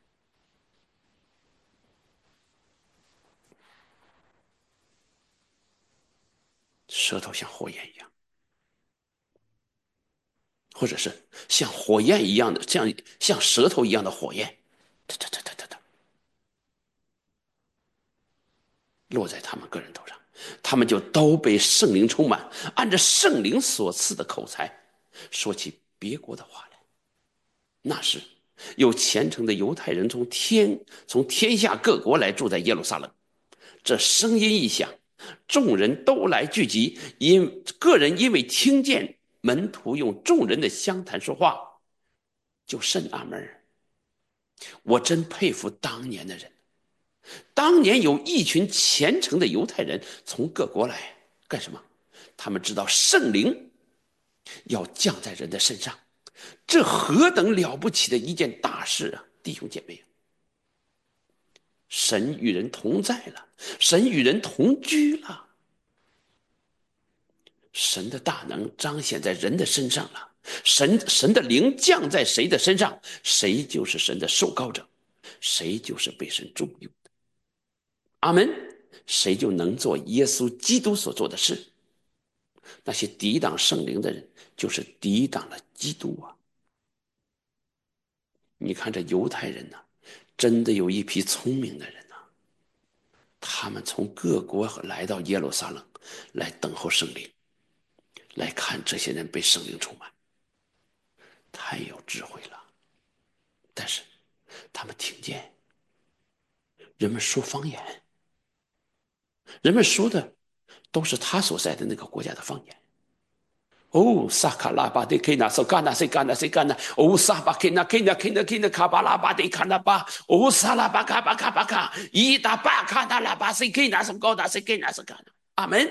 舌头像火焰一样，或者是像火焰一样的，像像舌头一样的火焰，哒哒哒哒哒哒，落在他们个人头上，他们就都被圣灵充满，按着圣灵所赐的口才，说起别国的话来。那时，有虔诚的犹太人从天从天下各国来住在耶路撒冷。这声音一响，众人都来聚集，因个人因为听见门徒用众人的相谈说话，就甚纳闷。我真佩服当年的人，当年有一群虔诚的犹太人从各国来干什么？他们知道圣灵要降在人的身上，这何等了不起的一件大事啊，弟兄姐妹！神与人同在了，神与人同居了，神的大能彰显在人的身上了，神神的灵降在谁的身上，谁就是神的受膏者，谁就是被神重用的。阿门。谁就能做耶稣基督所做的事。那些抵挡圣灵的人，就是抵挡了基督啊！你看这犹太人呢、啊，真的有一批聪明的人呐、啊，他们从各国来到耶路撒冷，来等候圣灵，来看这些人被圣灵充满，太有智慧了。但是他们听见人们说方言，人们说的都是他所在的那个国家的方言。哦，萨卡拉巴的 K 那索干那谁干那谁干那，哦，萨巴 K 那 K 那 K 那 K 那卡巴拉巴的卡那巴，哦，萨拉巴卡巴卡巴卡，伊达巴卡那拉巴谁 K 那什高那谁 K 那什干。阿门。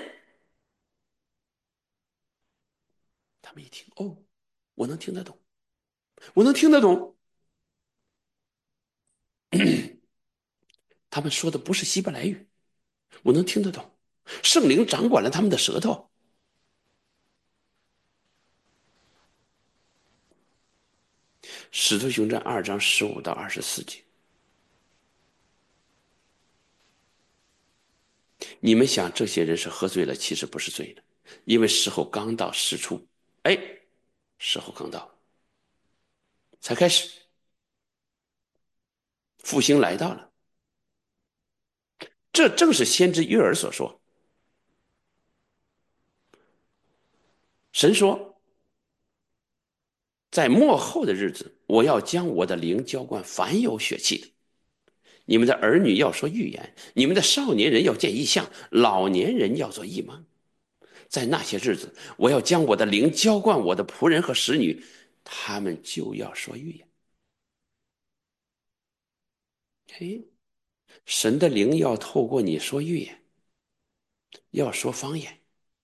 他们一听，哦，我能听得懂，我能听得懂。他们说的不是希伯来语，我能听得懂。圣灵掌管了他们的舌头。使徒行传二章十五到二十四节，你们想这些人是喝醉了，其实不是醉了，因为时候刚到，时出，哎，时候刚到，才开始，复兴来到了。这正是先知约珥所说，神说，在末后的日子，我要将我的灵浇灌凡有血气的。你们的儿女要说预言，你们的少年人要见异象，老年人要做异梦。在那些日子，我要将我的灵浇灌我的仆人和使女，他们就要说预言。嘿，神的灵要透过你说预言，要说方言。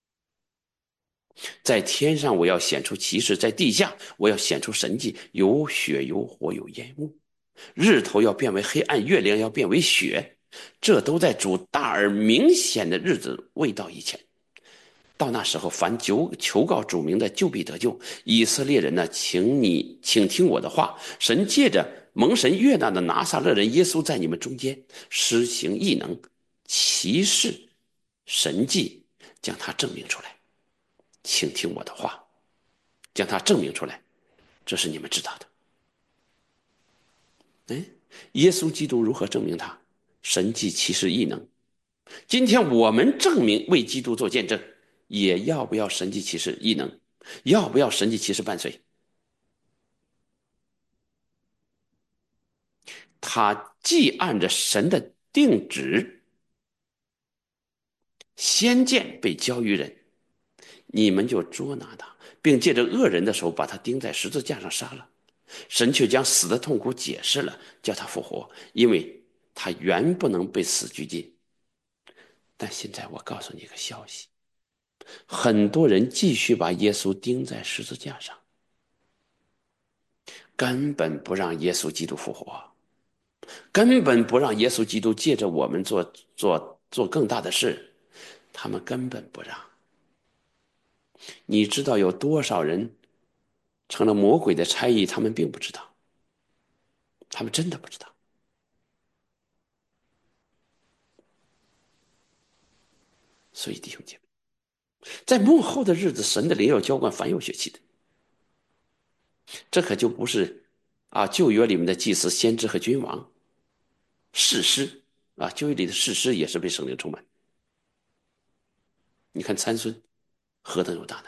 在天上我要显出奇事，在地下我要显出神迹，有血有火有烟雾，日头要变为黑暗，月亮要变为血，这都在主大而明显的日子未到以前。到那时候，凡求求告主名的，就必得救。以色列人呢，请你请听我的话。神借着蒙神悦纳的拿撒勒人耶稣，在你们中间施行异能、奇事、神迹，将他证明出来。请听我的话，将他证明出来，这是你们知道的。哎，耶稣基督如何证明他？神迹、奇事、异能。今天我们证明为基督做见证，也要不要神迹奇事异能？要不要神迹奇事伴随？他既按着神的定旨，先见被交于人，你们就捉拿他，并借着恶人的手把他钉在十字架上杀了。神却将死的痛苦解释了，叫他复活，因为他原不能被死拘禁。但现在我告诉你一个消息，很多人继续把耶稣钉在十字架上，根本不让耶稣基督复活，根本不让耶稣基督借着我们做做做更大的事，他们根本不让。 你知道有多少人成了魔鬼的差役，他们并不知道，他们真的不知道。所以弟兄姐妹，在幕后的日子，神的灵要浇灌凡有血气的。这可就不是啊旧约里面的祭司、先知和君王、士师啊，旧约里的士师也是被圣灵充满。你看参孙何等有大能！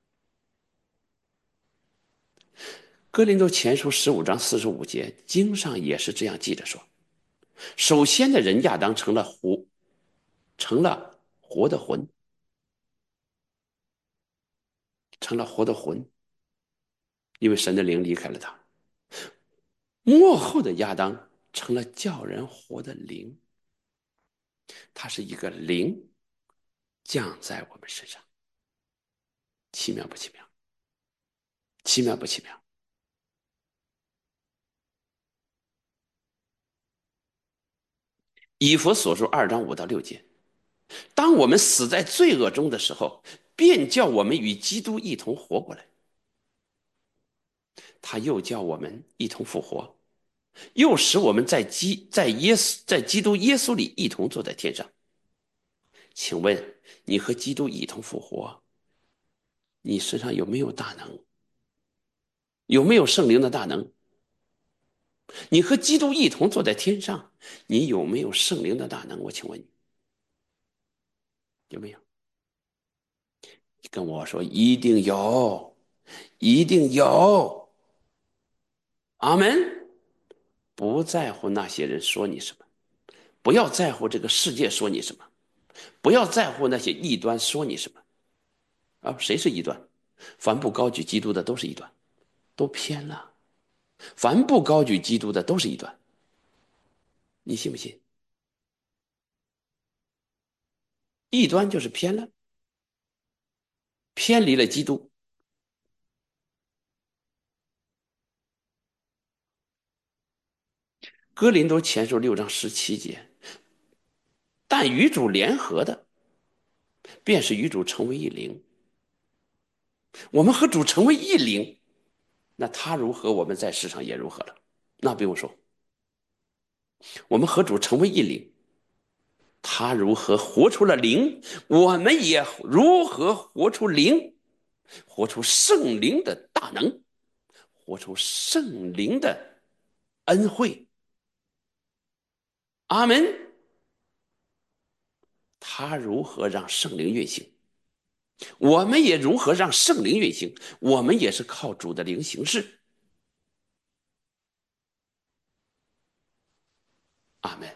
哥林多前书十五章四十五节，经上也是这样记着说：首先的人亚当成了活，成了活的魂，成了活的魂，因为神的灵离开了他。末后的亚当成了叫人活的灵，他是一个灵降在我们身上，奇妙不奇妙？奇妙不奇妙？以弗所书二章五到六节，当我们死在罪恶中的时候，便叫我们与基督一同活过来。他又叫我们一同复活，又使我们在基在耶稣在基督耶稣里一同坐在天上。请问你和基督一同复活，你身上有没有大能？有没有圣灵的大能？你和基督一同坐在天上，你有没有圣灵的大能？我请问你有没有？你跟我说一定有，一定有。阿门。不在乎那些人说你什么，不要在乎这个世界说你什么，不要在乎那些异端说你什么。啊，谁是异端？凡不高举基督的都是异端，都偏了。凡不高举基督的都是异端，你信不信？异端就是偏了，偏离了基督。哥林多前书六章十七节，但与主联合的，便是与主成为一灵。我们和主成为一灵，那他如何，我们在世上也如何了。那不用说，我们和主成为一灵，他如何活出了灵，我们也如何活出灵，活出圣灵的大能，活出圣灵的恩惠。阿门。他如何让圣灵运行，我们也如何让圣灵运行，我们也是靠主的灵行事。阿门。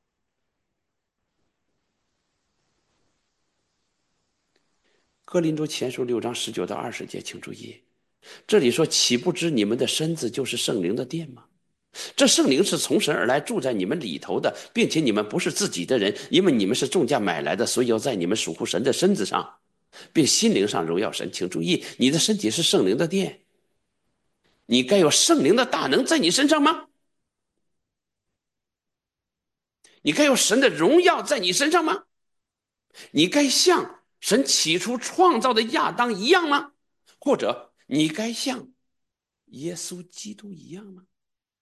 哥林多前书六章十九到二十节，请注意，这里说：岂不知你们的身子就是圣灵的殿吗？这圣灵是从神而来，住在你们里头的，并且你们不是自己的人，因为你们是重价买来的，所以要在你们属乎神的身子上，并心灵上荣耀神。请注意，你的身体是圣灵的殿，你该有圣灵的大能在你身上吗？你该有神的荣耀在你身上吗？你该像神起初创造的亚当一样吗？或者你该像耶稣基督一样吗？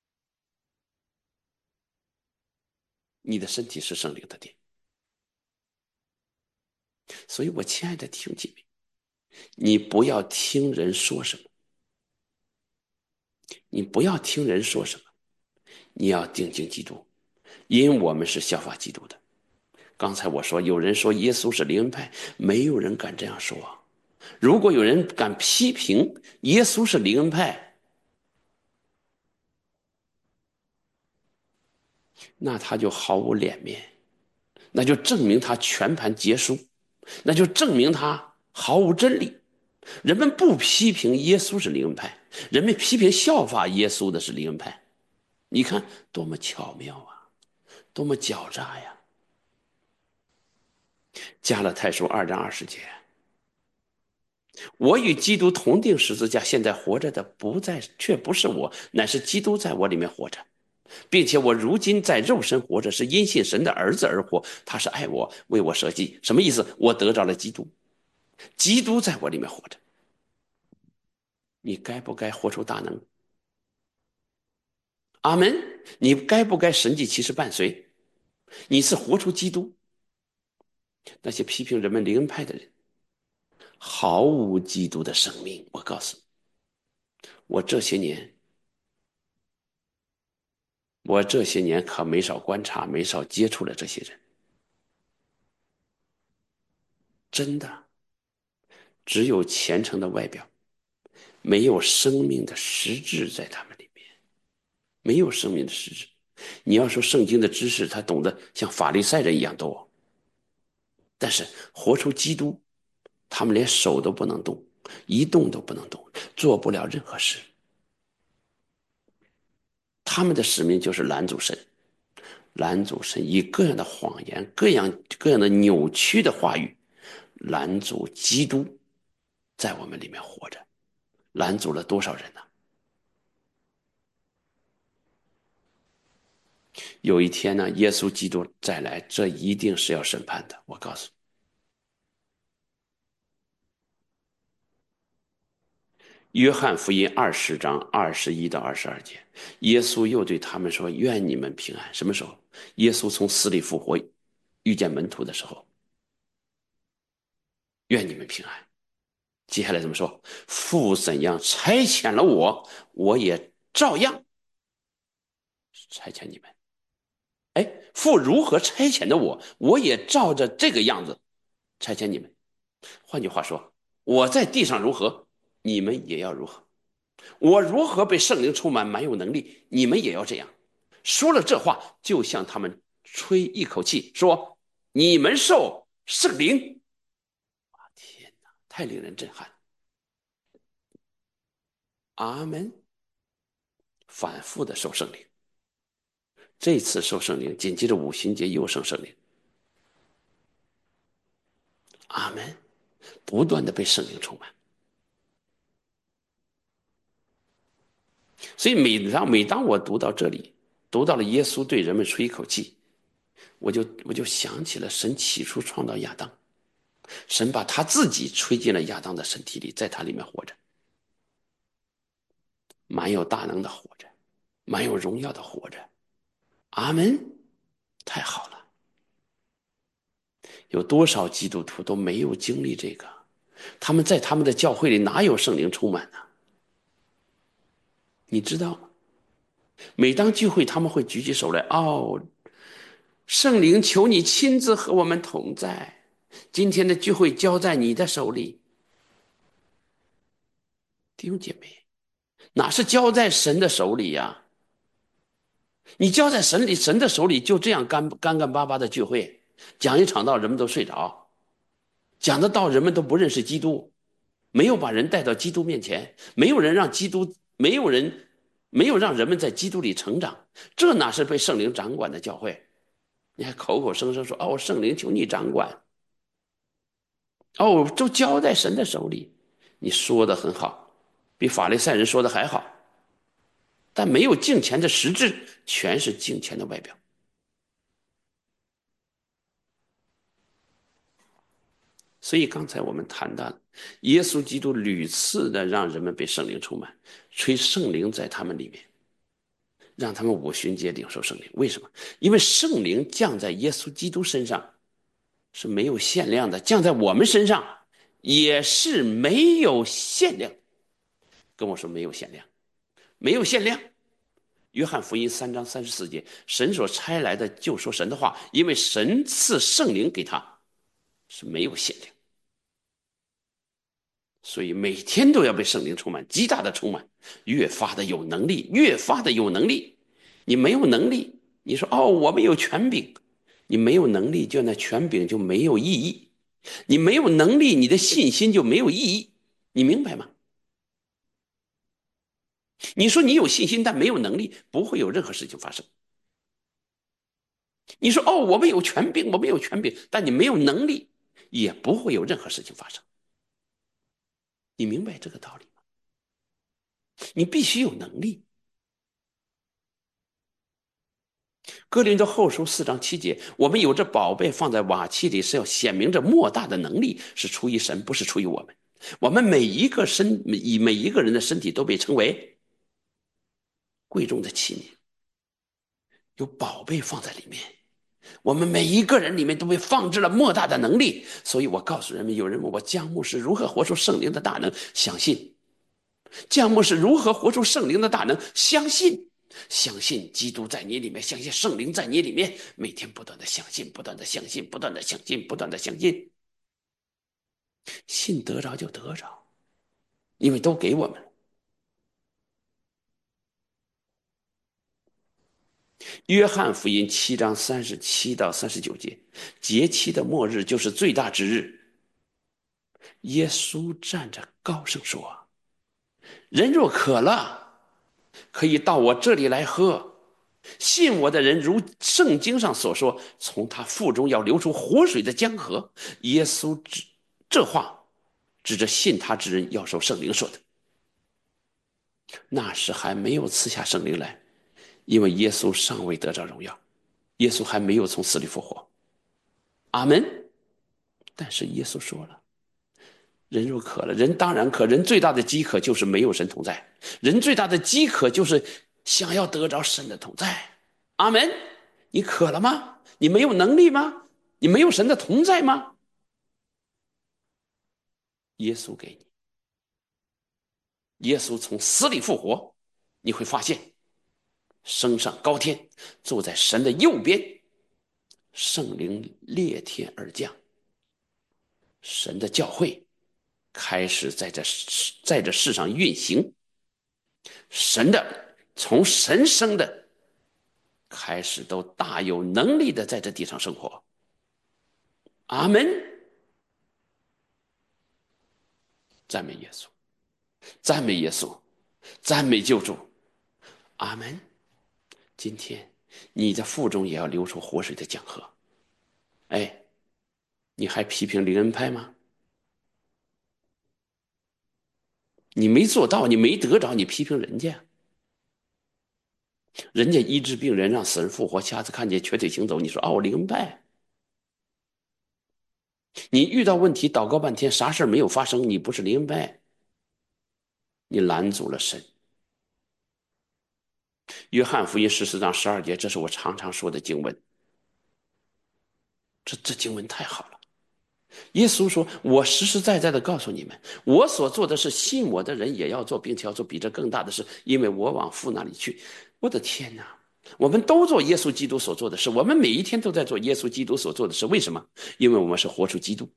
你的身体是圣灵的殿。所以我亲爱的弟兄姐妹，你不要听人说什么，你不要听人说什么，你要定睛基督，因我们是效法基督的。刚才我说有人说耶稣是灵恩派，没有人敢这样说。如果有人敢批评耶稣是灵恩派，那他就毫无脸面，那就证明他全盘皆输，那就证明他毫无真理。人们不批评耶稣是灵恩派，人们批评效法耶稣的是灵恩派。你看多么巧妙啊，多么狡诈呀！加拉太书二章二十节，我与基督同定十字架，现在活着的不再，却不是我，乃是基督在我里面活着，并且我如今在肉身活着，是因信神的儿子而活，他是爱我，为我舍己。什么意思？我得着了基督， 基督在我里面活着，你该不该活出大能？阿门。你该不该神迹奇事伴随？你是活出基督。那些批评人们灵恩派的人，毫无基督的生命。我告诉你，我这些年，我这些年可没少观察，没少接触了这些人，真的只有虔诚的外表，没有生命的实质在他们里面，没有生命的实质。你要说圣经的知识，他懂得像法利赛人一样多，但是活出基督，他们连手都不能动，一动都不能动，做不了任何事。他们的使命就是拦阻神，拦阻神以各样的谎言、各样各样的扭曲的话语，拦阻基督在我们里面活着，拦阻了多少人呢？有一天呢，耶稣基督再来，这一定是要审判的。我告诉你，约翰福音二十章二十一到二十二节，耶稣又对他们说：“愿你们平安。”什么时候？耶稣从死里复活，遇见门徒的时候，愿你们平安。接下来怎么说？父怎样差遣了我，我也照样差遣你们。哎，父如何差遣的我，我也照着这个样子差遣你们。换句话说，我在地上如何，你们也要如何。我如何被圣灵充满，蛮有能力，你们也要这样。说了这话，就向他们吹一口气，说：你们受圣灵。天哪，太令人震撼！阿门。反复的受圣灵，这次受圣灵，紧接着五旬节又受圣灵。阿门。不断的被圣灵充满。所以每当每当我读到这里，读到了耶稣对人们吹一口气，我就我就想起了神起初创造亚当，神把他自己吹进了亚当的身体里，在他里面活着，蛮有大能的活着，蛮有荣耀的活着。阿门。太好了。有多少基督徒都没有经历这个，他们在他们的教会里哪有圣灵充满呢？你知道吗？每当聚会，他们会举起手来，哦，圣灵，求你亲自和我们同在。今天的聚会交在你的手里。弟兄姐妹，哪是交在神的手里呀、啊？你交在神里，神的手里就这样干干干巴巴的聚会，讲一场道，人们都睡着，讲的道，人们都不认识基督，没有把人带到基督面前，没有人让基督，没有人，没有让人们在基督里成长，这哪是被圣灵掌管的教会？你还口口声声说哦，圣灵求你掌管，哦，都交在神的手里。你说的很好，比法利赛人说的还好，但没有敬虔的实质，全是敬虔的外表。所以刚才我们谈到了，耶稣基督屡次的让人们被圣灵充满，吹圣灵在他们里面，让他们五旬节领受圣灵。为什么？因为圣灵降在耶稣基督身上是没有限量的，降在我们身上也是没有限量。跟我说没有限量，没有限量。约翰福音三章三十四节，神所差来的就说神的话，因为神赐圣灵给他是没有限量，所以每天都要被圣灵充满，极大的充满，越发的有能力，越发的有能力。你没有能力，你说哦，我们有权柄，你没有能力，就那权柄就没有意义。你没有能力，你的信心就没有意义。你明白吗？你说你有信心，但没有能力，不会有任何事情发生。你说哦，我们有权柄，我们有权柄，但你没有能力，也不会有任何事情发生。你明白这个道理吗？你必须有能力。 哥林多后书四章七节，我们有这宝贝放在瓦器里，是要显明着莫大的能力是出于神，不是出于我们。我们每一个身，以每一个人的身体都被称为贵重的器皿，有宝贝放在里面。我们每一个人里面都被放置了莫大的能力。所以我告诉人们，有人问我姜牧师如何活出圣灵的大能，相信。姜牧师如何活出圣灵的大能，相信。相信基督在你里面，相信圣灵在你里面，每天不断的相信，不断的相信，不断的相信，不断的相信，信得着就得着，因为都给我们了。约翰福音七章三十七到三十九节，节期的末日就是最大之日。耶稣站着高声说：人若渴了，可以到我这里来喝。信我的人，如圣经上所说，从他腹中要流出活水的江河。耶稣指这话指着信他之人要受圣灵说的。那时还没有赐下圣灵来，因为耶稣尚未得着荣耀，耶稣还没有从死里复活。阿门。但是耶稣说了，人若渴了，人当然渴，人最大的饥渴就是没有神同在，人最大的饥渴就是想要得着神的同在。阿门。你渴了吗？你没有能力吗？你没有神的同在吗？耶稣给你，耶稣从死里复活，你会发现升上高天，坐在神的右边，圣灵裂天而降，神的教会开始在这在这世上运行，神的从神生的开始都大有能力的在这地上生活。阿门。赞美耶稣，赞美耶稣，赞美救主。阿门。今天你的腹中也要流出活水的江河。哎，你还批评灵恩派吗？你没做到，你没得着，你批评人家。人家医治病人，让死人复活，瞎子看见，瘸腿行走，你说哦，灵恩派。你遇到问题祷告半天，啥事没有发生，你不是灵恩派，你拦阻了神。约翰福音十四章十二节，这是我常常说的经文。这这经文太好了。耶稣说：我实实在在的告诉你们，我所做的事，信我的人也要做，并且要做比这更大的事，因为我往父那里去。我的天哪，我们都做耶稣基督所做的事，我们每一天都在做耶稣基督所做的事。为什么？因为我们是活出基督，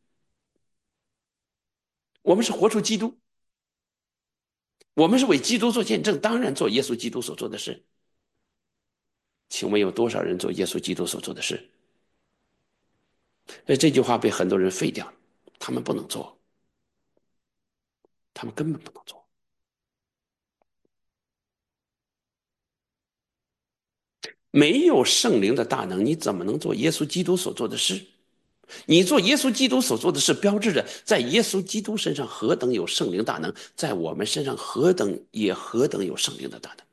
我们是活出基督，我们是为基督做见证，当然做耶稣基督所做的事。请问有多少人做耶稣基督所做的事？这句话被很多人废掉了，他们不能做，他们根本不能做。没有圣灵的大能，你怎么能做耶稣基督所做的事？你做耶稣基督所做的事，标志着在耶稣基督身上何等有圣灵大能，在我们身上何等也何等有圣灵的大能。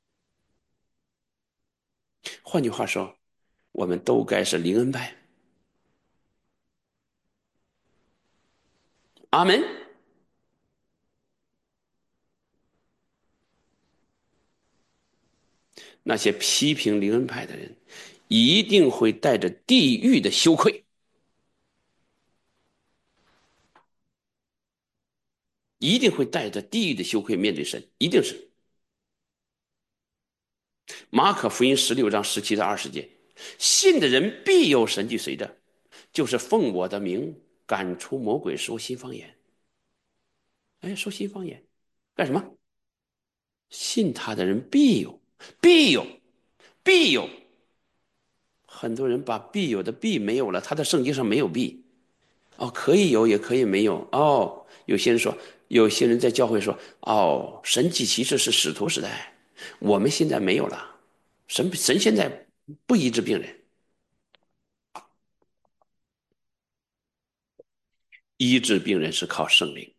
换句话说，我们都该是灵恩派。阿门。那些批评灵恩派的人，一定会带着地狱的羞愧，一定会带着地狱的羞愧面对神，一定是。马可福音十六章十七到二十节，信的人必有神迹随着，就是奉我的名赶出魔鬼，说新方言。哎，说新方言干什么？信他的人必有，必有，必有。很多人把必有的必没有了，他的圣经上没有必。哦，可以有，也可以没有。哦，有些人说，有些人在教会说，哦，神迹奇事是使徒时代，我们现在没有了。神神现在不医治病人，医治病人是靠圣灵。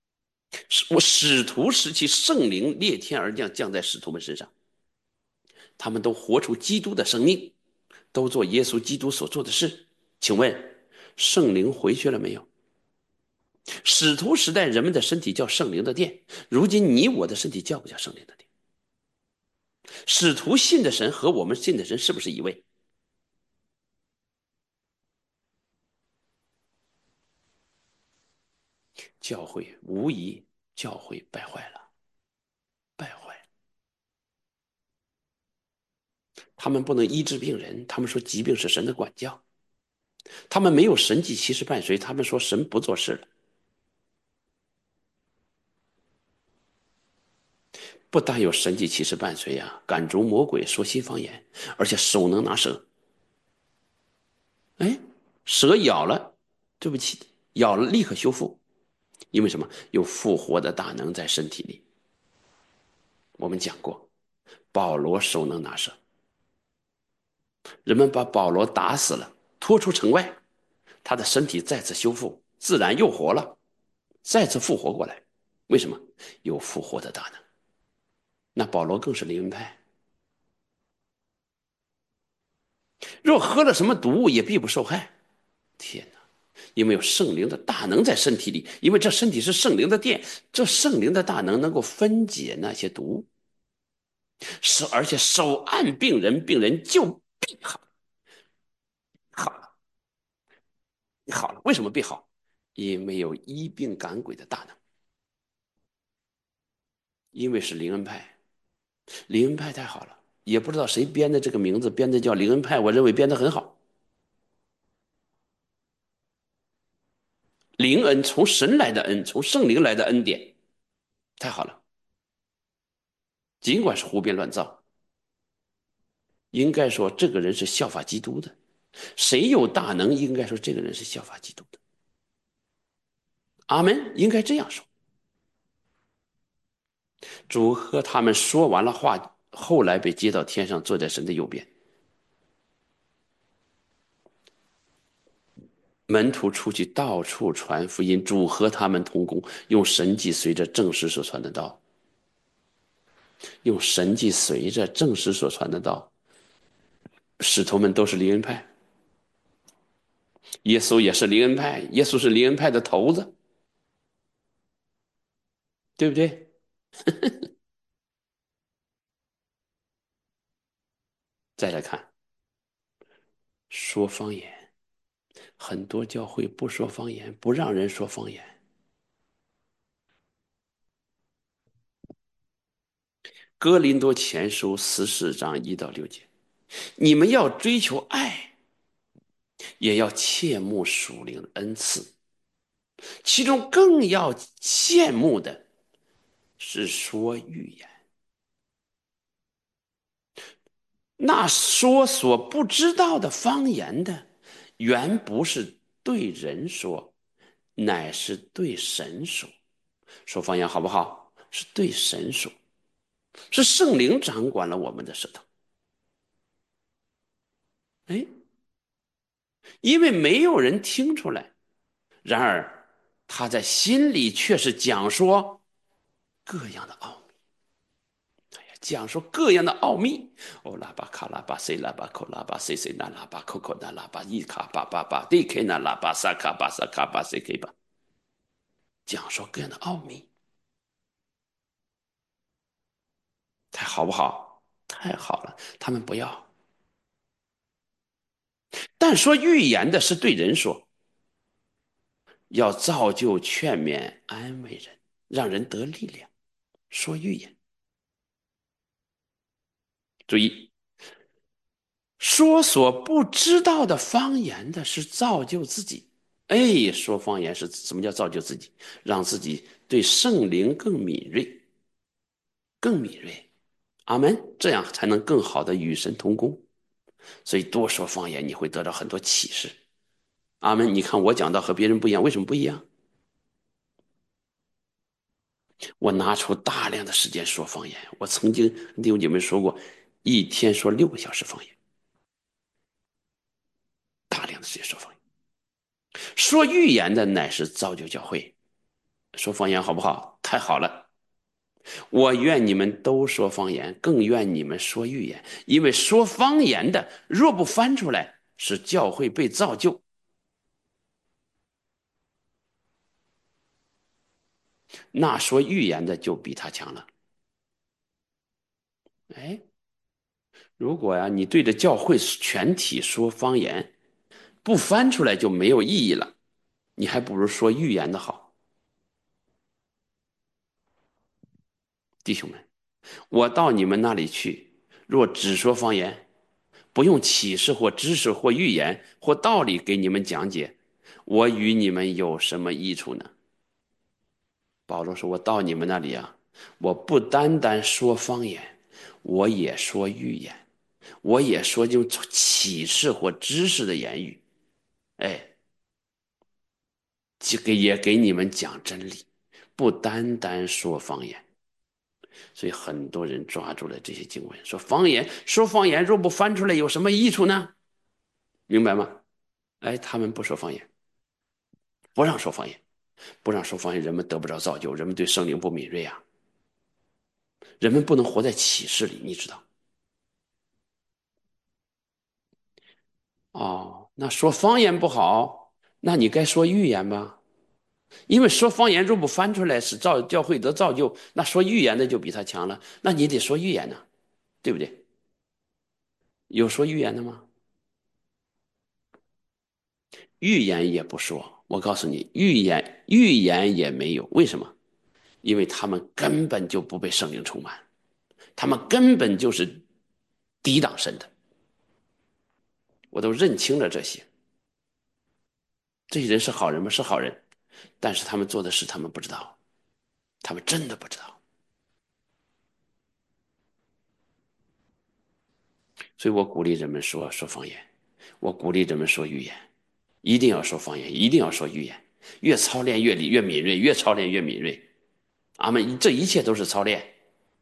我使徒时期，圣灵裂天而降，降在使徒们身上。 他们都活出基督的生命，都做耶稣基督所做的事。请问圣灵回去了没有？使徒时代人们的身体叫圣灵的殿，如今你我的身体叫不叫圣灵的殿？使徒信的神和我们信的神是不是一位？教会无疑教会败坏了，败坏。他们不能医治病人，他们说疾病是神的管教，他们没有神迹奇事伴随，他们说神不做事了。不但有神迹奇事伴随呀，赶逐魔鬼，说新方言，而且手能拿蛇。哎，蛇咬了，对不起，咬了立刻修复，因为什么？有复活的大能在身体里。我们讲过，保罗手能拿蛇，人们把保罗打死了，拖出城外，他的身体再次修复，自然又活了，再次复活过来。为什么？有复活的大能。那保罗更是灵恩派，若喝了什么毒物，也必不受害。天哪！因为有圣灵的大能在身体里，因为这身体是圣灵的殿，这圣灵的大能能够分解那些毒物，是而且手按病人，病人就必好，好了，好了。为什么必好？因为有医病赶鬼的大能，因为是灵恩派，灵恩派太好了，也不知道谁编的这个名字，编的叫灵恩派，我认为编的很好。灵恩从神来的恩，从圣灵来的恩典，太好了。尽管是胡编乱造，应该说这个人是效法基督的。谁有大能，应该说这个人是效法基督的。阿门，应该这样说。主和他们说完了话，后来被接到天上，坐在神的右边。门徒出去到处传福音，主和他们同工，用神迹随着正史所传的道，用神迹随着正史所传的道。使徒们都是灵恩派，耶稣也是灵恩派，耶稣是灵恩派的头子，对不对？再来看说方言，很多教会不说方言，不让人说方言。哥林多前书十四章一到六节，你们要追求爱，也要切慕属灵的恩赐，其中更要羡慕的是说预言。那说所不知道的方言的，原不是对人说，乃是对神说。说方言好不好？是对神说，是圣灵掌管了我们的舌头。哎，因为没有人听出来，然而他在心里却是讲说各样的奥秘。哎呀，讲说各样的奥秘。哦，拉巴卡拉巴塞拉巴口拉巴塞塞那拉巴口口那拉巴伊卡巴巴巴地 K 那拉巴萨卡巴萨卡巴塞 K 巴，讲说各样的奥秘，太好不好？太好了，他们不要。但说预言的是对人说，要造就、劝勉、安慰人，让人得力量。说预言，注意，说所不知道的方言的是造就自己。哎，说方言是什么叫造就自己？让自己对圣灵更敏锐，更敏锐。阿门，这样才能更好的与神同工。所以多说方言，你会得到很多启示。阿门。你看我讲到和别人不一样，为什么不一样？我拿出大量的时间说方言。我曾经跟弟兄姐妹说过，一天说六个小时方言，大量的时间说方言。说预言的乃是造就教会。说方言好不好？太好了。 我愿你们都说方言，更愿你们说预言，因为说方言的若不翻出来，使教会被造就，那说预言的就比他强了。哎，如果呀，你对着教会全体说方言，不翻出来就没有意义了，你还不如说预言的好。弟兄们，我到你们那里去，若只说方言，不用启示或知识或预言或道理给你们讲解，我与你们有什么益处呢？保罗说：“我到你们那里啊，我不单单说方言，我也说预言，我也说用启示或知识的言语，哎，这个也给你们讲真理，不单单说方言。”所以很多人抓住了这些经文，说方言，说方言若不翻出来有什么益处呢？明白吗？哎，他们不说方言，不让说方言，不让说方言，人们得不着造就，人们对圣灵不敏锐啊，人们不能活在启示里，你知道？哦，那说方言不好，那你该说预言吧？因为说方言若不翻出来使造教会得造就，那说预言的就比他强了，那你得说预言呢，对不对？有说预言的吗？预言也不说，我告诉你，预言预言也没有，为什么？因为他们根本就不被圣灵充满，他们根本就是抵挡神的。我都认清了这些，这些人是好人吗？是好人，但是他们做的事他们不知道，他们真的不知道。所以我鼓励人们说说方言，我鼓励人们说预言，一定要说方言，一定要说预言，越操练越越敏锐，越操练越敏锐。阿门，这一切都是操练。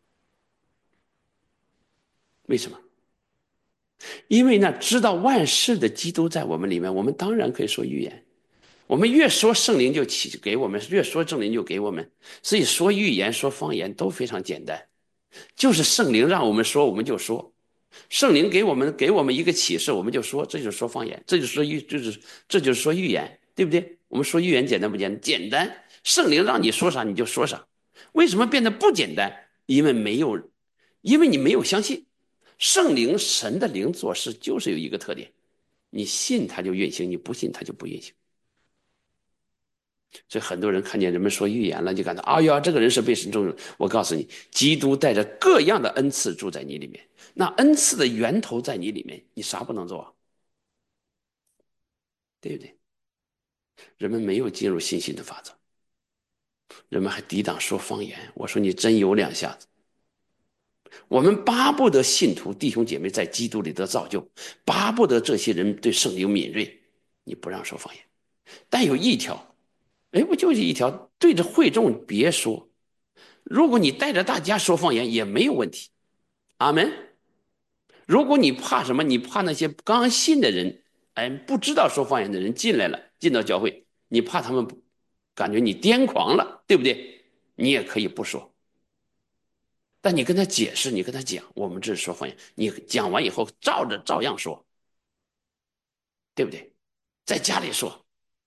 为什么？因为呢，知道万事的基督在我们里面，我们当然可以说预言。我们越说圣灵就起给我们，越说圣灵就给我们。所以说预言、说方言都非常简单，就是圣灵让我们说，我们就说。圣灵给我们给我们一个启示，我们就说，这就是说方言，这就是说预，这就是这就是说预言，对不对？我们说预言简单不简单？简单。圣灵让你说啥你就说啥。为什么变得不简单？因为没有，因为你没有相信圣灵，神的灵做事就是有一个特点，你信他就运行，你不信他就不运行。所以很多人看见人们说预言了，就感到哎呀，这个人是被神重用。我告诉你，基督带着各样的恩赐住在你里面，那恩赐的源头在你里面，你啥不能做，对不对？人们没有进入信心的法则，人们还抵挡说方言。我说你真有两下子。我们巴不得信徒弟兄姐妹在基督里得造就，巴不得这些人对圣灵敏锐。你不让说方言，但有一条，哎，不就是一条？对着会众别说。如果你带着大家说方言也没有问题。阿门。如果你怕什么？你怕那些刚信的人，哎，不知道说方言的人进来了，进到教会，你怕他们感觉你癫狂了，对不对？你也可以不说，但你跟他解释，你跟他讲，我们这是说方言，你讲完以后照着照样说，对不对？在家里说，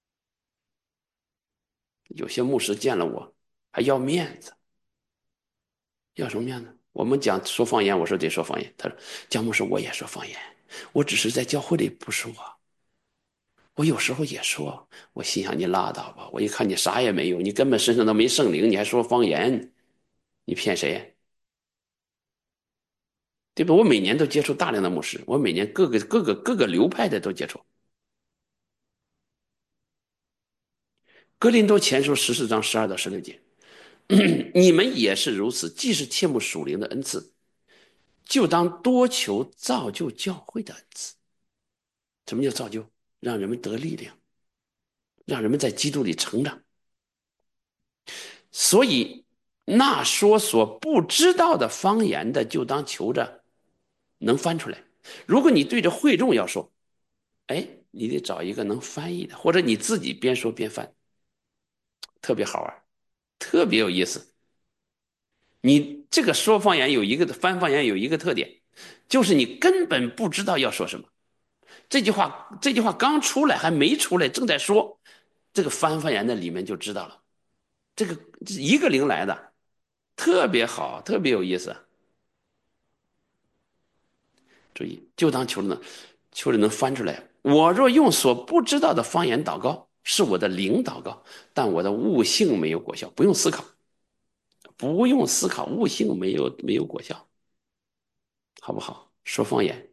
有些牧师见了我还要面子，要什么面子？我们讲说方言，我说得说方言，他说姜牧师我也说方言，我只是在教会里不说。我有时候也说，我心想你拉倒吧，我一看你啥也没有，你根本身上都没圣灵，你还说方言，你骗谁？对吧？我每年都接触大量的牧师，我每年各个各个各个流派的都接触。哥林多前书十四章十二到十六节，你们也是如此，既是切慕属灵的恩赐，就当多求造就教会的恩赐。什么叫造就？让人们得力量，让人们在基督里成长。所以，那说所不知道的方言的，就当求着能翻出来。如果你对着会众要说，哎，你得找一个能翻译的，或者你自己边说边翻，特别好玩，特别有意思。 你这个说方言有一个翻方言有一个特点，就是你根本不知道要说什么。这句话这句话刚出来还没出来，正在说，这个翻方言的里面就知道了，这个一个零来的，特别好，特别有意思。注意，就当求着呢，求着能翻出来。我若用所不知道的方言祷告，是我的灵祷告，但我的悟性没有果效。不用思考，不用思考，悟性没有没有果效，好不好？说方言，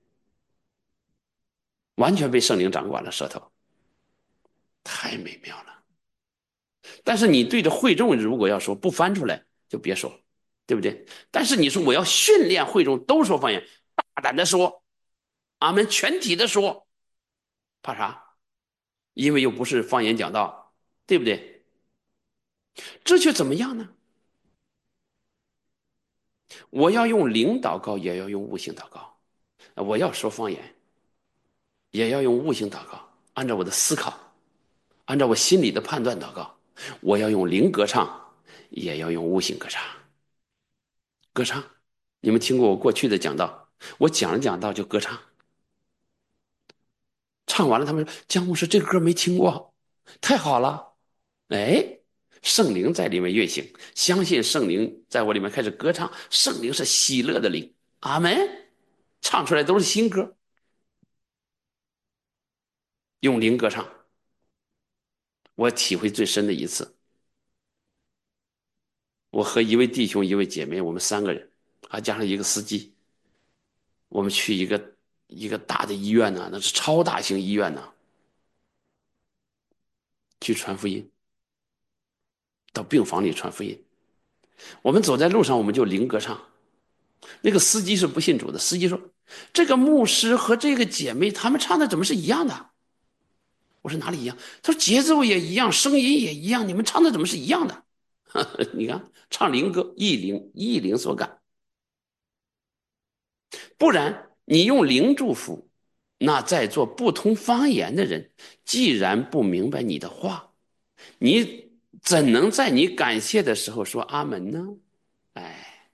完全被圣灵掌管了舌头，太美妙了。但是你对着会众，如果要说不翻出来，就别说，对不对？但是你说我要训练会众都说方言，大胆的说，俺们全体的说，怕啥？因为又不是方言讲道，对不对？这却怎么样呢？我要用灵祷告，也要用悟性祷告。我要说方言，也要用悟性祷告，按照我的思考，按照我心里的判断祷告。我要用灵歌唱，也要用悟性歌唱。歌唱，你们听过我过去的讲道，我讲着讲道就歌唱，唱完了，他们说姜牧师这个歌没听过，太好了，哎，圣灵在里面运行，相信圣灵在我里面开始歌唱，圣灵是喜乐的灵，阿门，唱出来都是新歌，用灵歌唱。我体会最深的一次，我和一位弟兄一位姐妹，我们三个人，还加上一个司机，我们去一个一个大的医院呢，那是超大型医院呢，去传福音，到病房里传福音。我们走在路上，我们就灵歌唱。那个司机是不信主的，司机说：“这个牧师和这个姐妹他们唱的怎么是一样的？”我说：“哪里一样？”他说：“节奏也一样，声音也一样，你们唱的怎么是一样的？”你看，唱灵歌，意灵意灵所感，不然你用灵祝福，那在座不通方言的人，既然不明白你的话，你怎能在你感谢的时候说阿门呢？哎，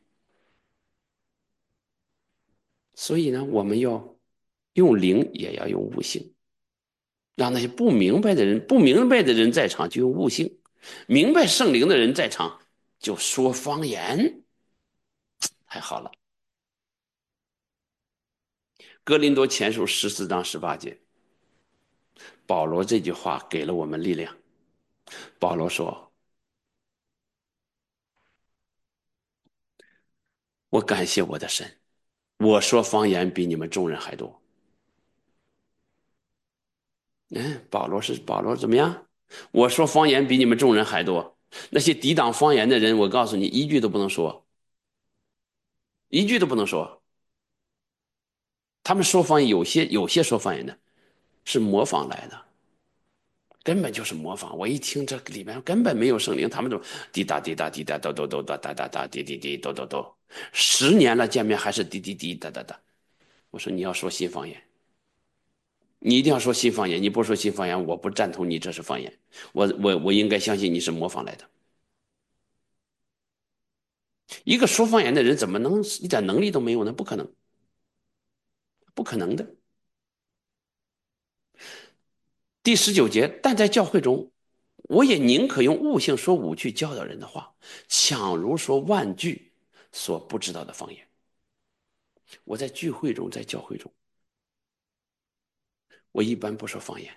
所以呢，我们要用灵，也要用悟性，让那些不明白的人、不明白的人在场就用悟性，明白圣灵的人在场就说方言，太好了。哥林多前书十四章十八节，保罗这句话给了我们力量。保罗说：“我感谢我的神，我说方言比你们众人还多。”嗯，保罗是保罗怎么样？我说方言比你们众人还多。那些抵挡方言的人，我告诉你，一句都不能说，一句都不能说。他们说方言，有些有些说方言的是模仿来的，根本就是模仿。我一听这里面根本没有圣灵，他们都滴答滴答滴答，哆哆哆哒哒哒哒，滴滴滴，哆哆哆。十年了见面还是滴滴滴哒哒哒。我说你要说新方言，你一定要说新方言，你不说新方言，我不赞同你这是方言。我我我应该相信你是模仿来的。一个说方言的人怎么能一点能力都没有呢？不可能，不可能的。第十九节，但在教会中，我也宁可用悟性说五句教导人的话，强如说万句所不知道的方言。我在聚会中，在教会中，我一般不说方言。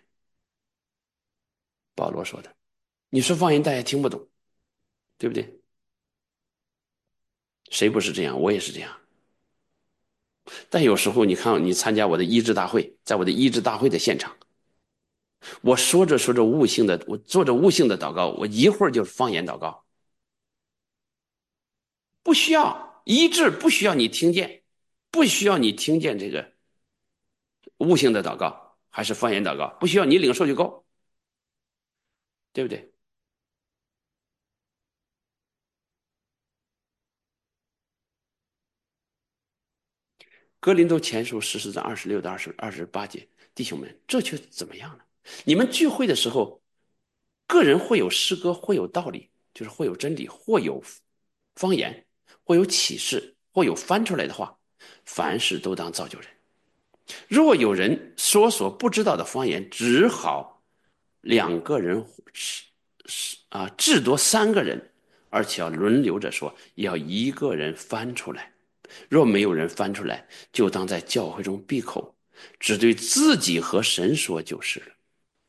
保罗说的，你说方言大家听不懂，对不对？谁不是这样？我也是这样。但有时候你看，你参加我的医治大会，在我的医治大会的现场，我说着说着悟性的，我做着悟性的祷告，我一会儿就是方言祷告，不需要医治，不需要你听见，不需要你听见这个悟性的祷告，还是方言祷告，不需要你领受就够，对不对？哥林多前书十四章二十六到二十二十八节，弟兄们，这却怎么样呢？你们聚会的时候，个人会有诗歌，会有道理，就是会有真理，或有方言， 或有启示，或有翻出来的话，凡事都当造就人。如果有人说所不知道的方言，只好两个人是是啊，至多三个人，而且要轮流着说，要一个人翻出来。若没有人翻出来，就当在教会中闭口，只对自己和神说就是了。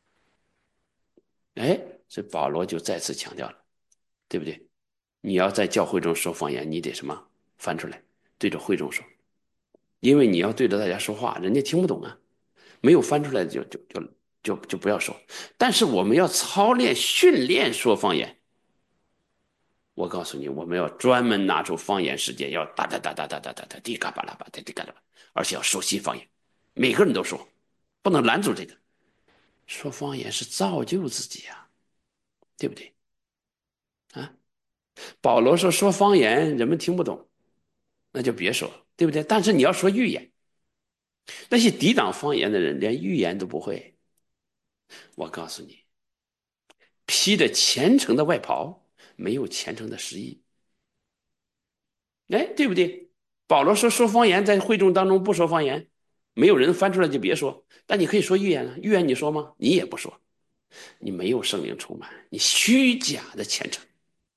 哎，这保罗就再次强调了，对不对？你要在教会中说方言，你得什么？翻出来，对着会众说，因为你要对着大家说话，人家听不懂啊。没有翻出来的就就就就就不要说。但是我们要操练训练说方言。我告诉你，我们要专门拿出方言时间，要哒哒哒哒哒哒哒哒滴嘎巴拉巴哒滴嘎巴拉，而且要说新方言，每个人都说，不能拦住这个。说方言是造就自己呀、啊对不对？啊，保罗说说方言人们听不懂，那就别说，对不对？但是你要说预言，那些抵挡方言的人连预言都不会。我告诉你，披着虔诚的外袍，没有虔诚的实意。哎，对不对？保罗说说方言，在会众当中不说方言，没有人翻出来就别说。但你可以说预言啊，预言你说吗？你也不说，你没有圣灵充满，你虚假的虔诚。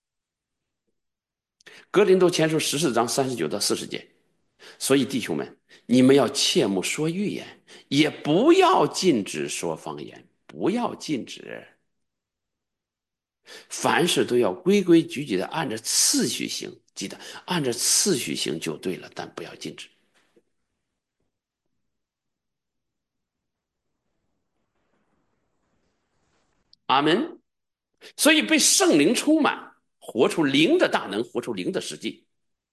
格林多前书十四章三十九到四十节。所以弟兄们，你们要切莫说预言，也不要禁止说方言，不要禁止。凡事都要规规矩矩的按着次序行，记得按着次序行就对了，但不要禁止。阿门。所以被圣灵充满，活出灵的大能，活出灵的实际，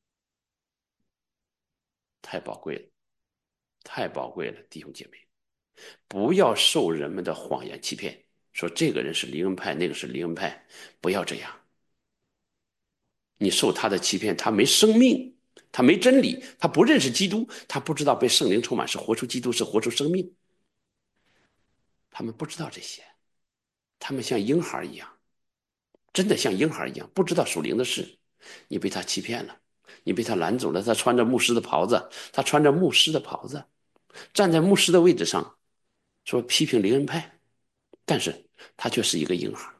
太宝贵了，太宝贵了，弟兄姐妹，不要受人们的谎言欺骗，说这个人是灵恩派，那个是灵恩派，不要这样。你受他的欺骗，他没生命，他没真理，他不认识基督，他不知道被圣灵充满是活出基督，是活出生命。他们不知道这些，他们像婴孩一样，真的像婴孩一样，不知道属灵的事。你被他欺骗了，你被他拦走了。他穿着牧师的袍子，他穿着牧师的袍子，站在牧师的位置上，说批评灵恩派，但是他却是一个婴孩。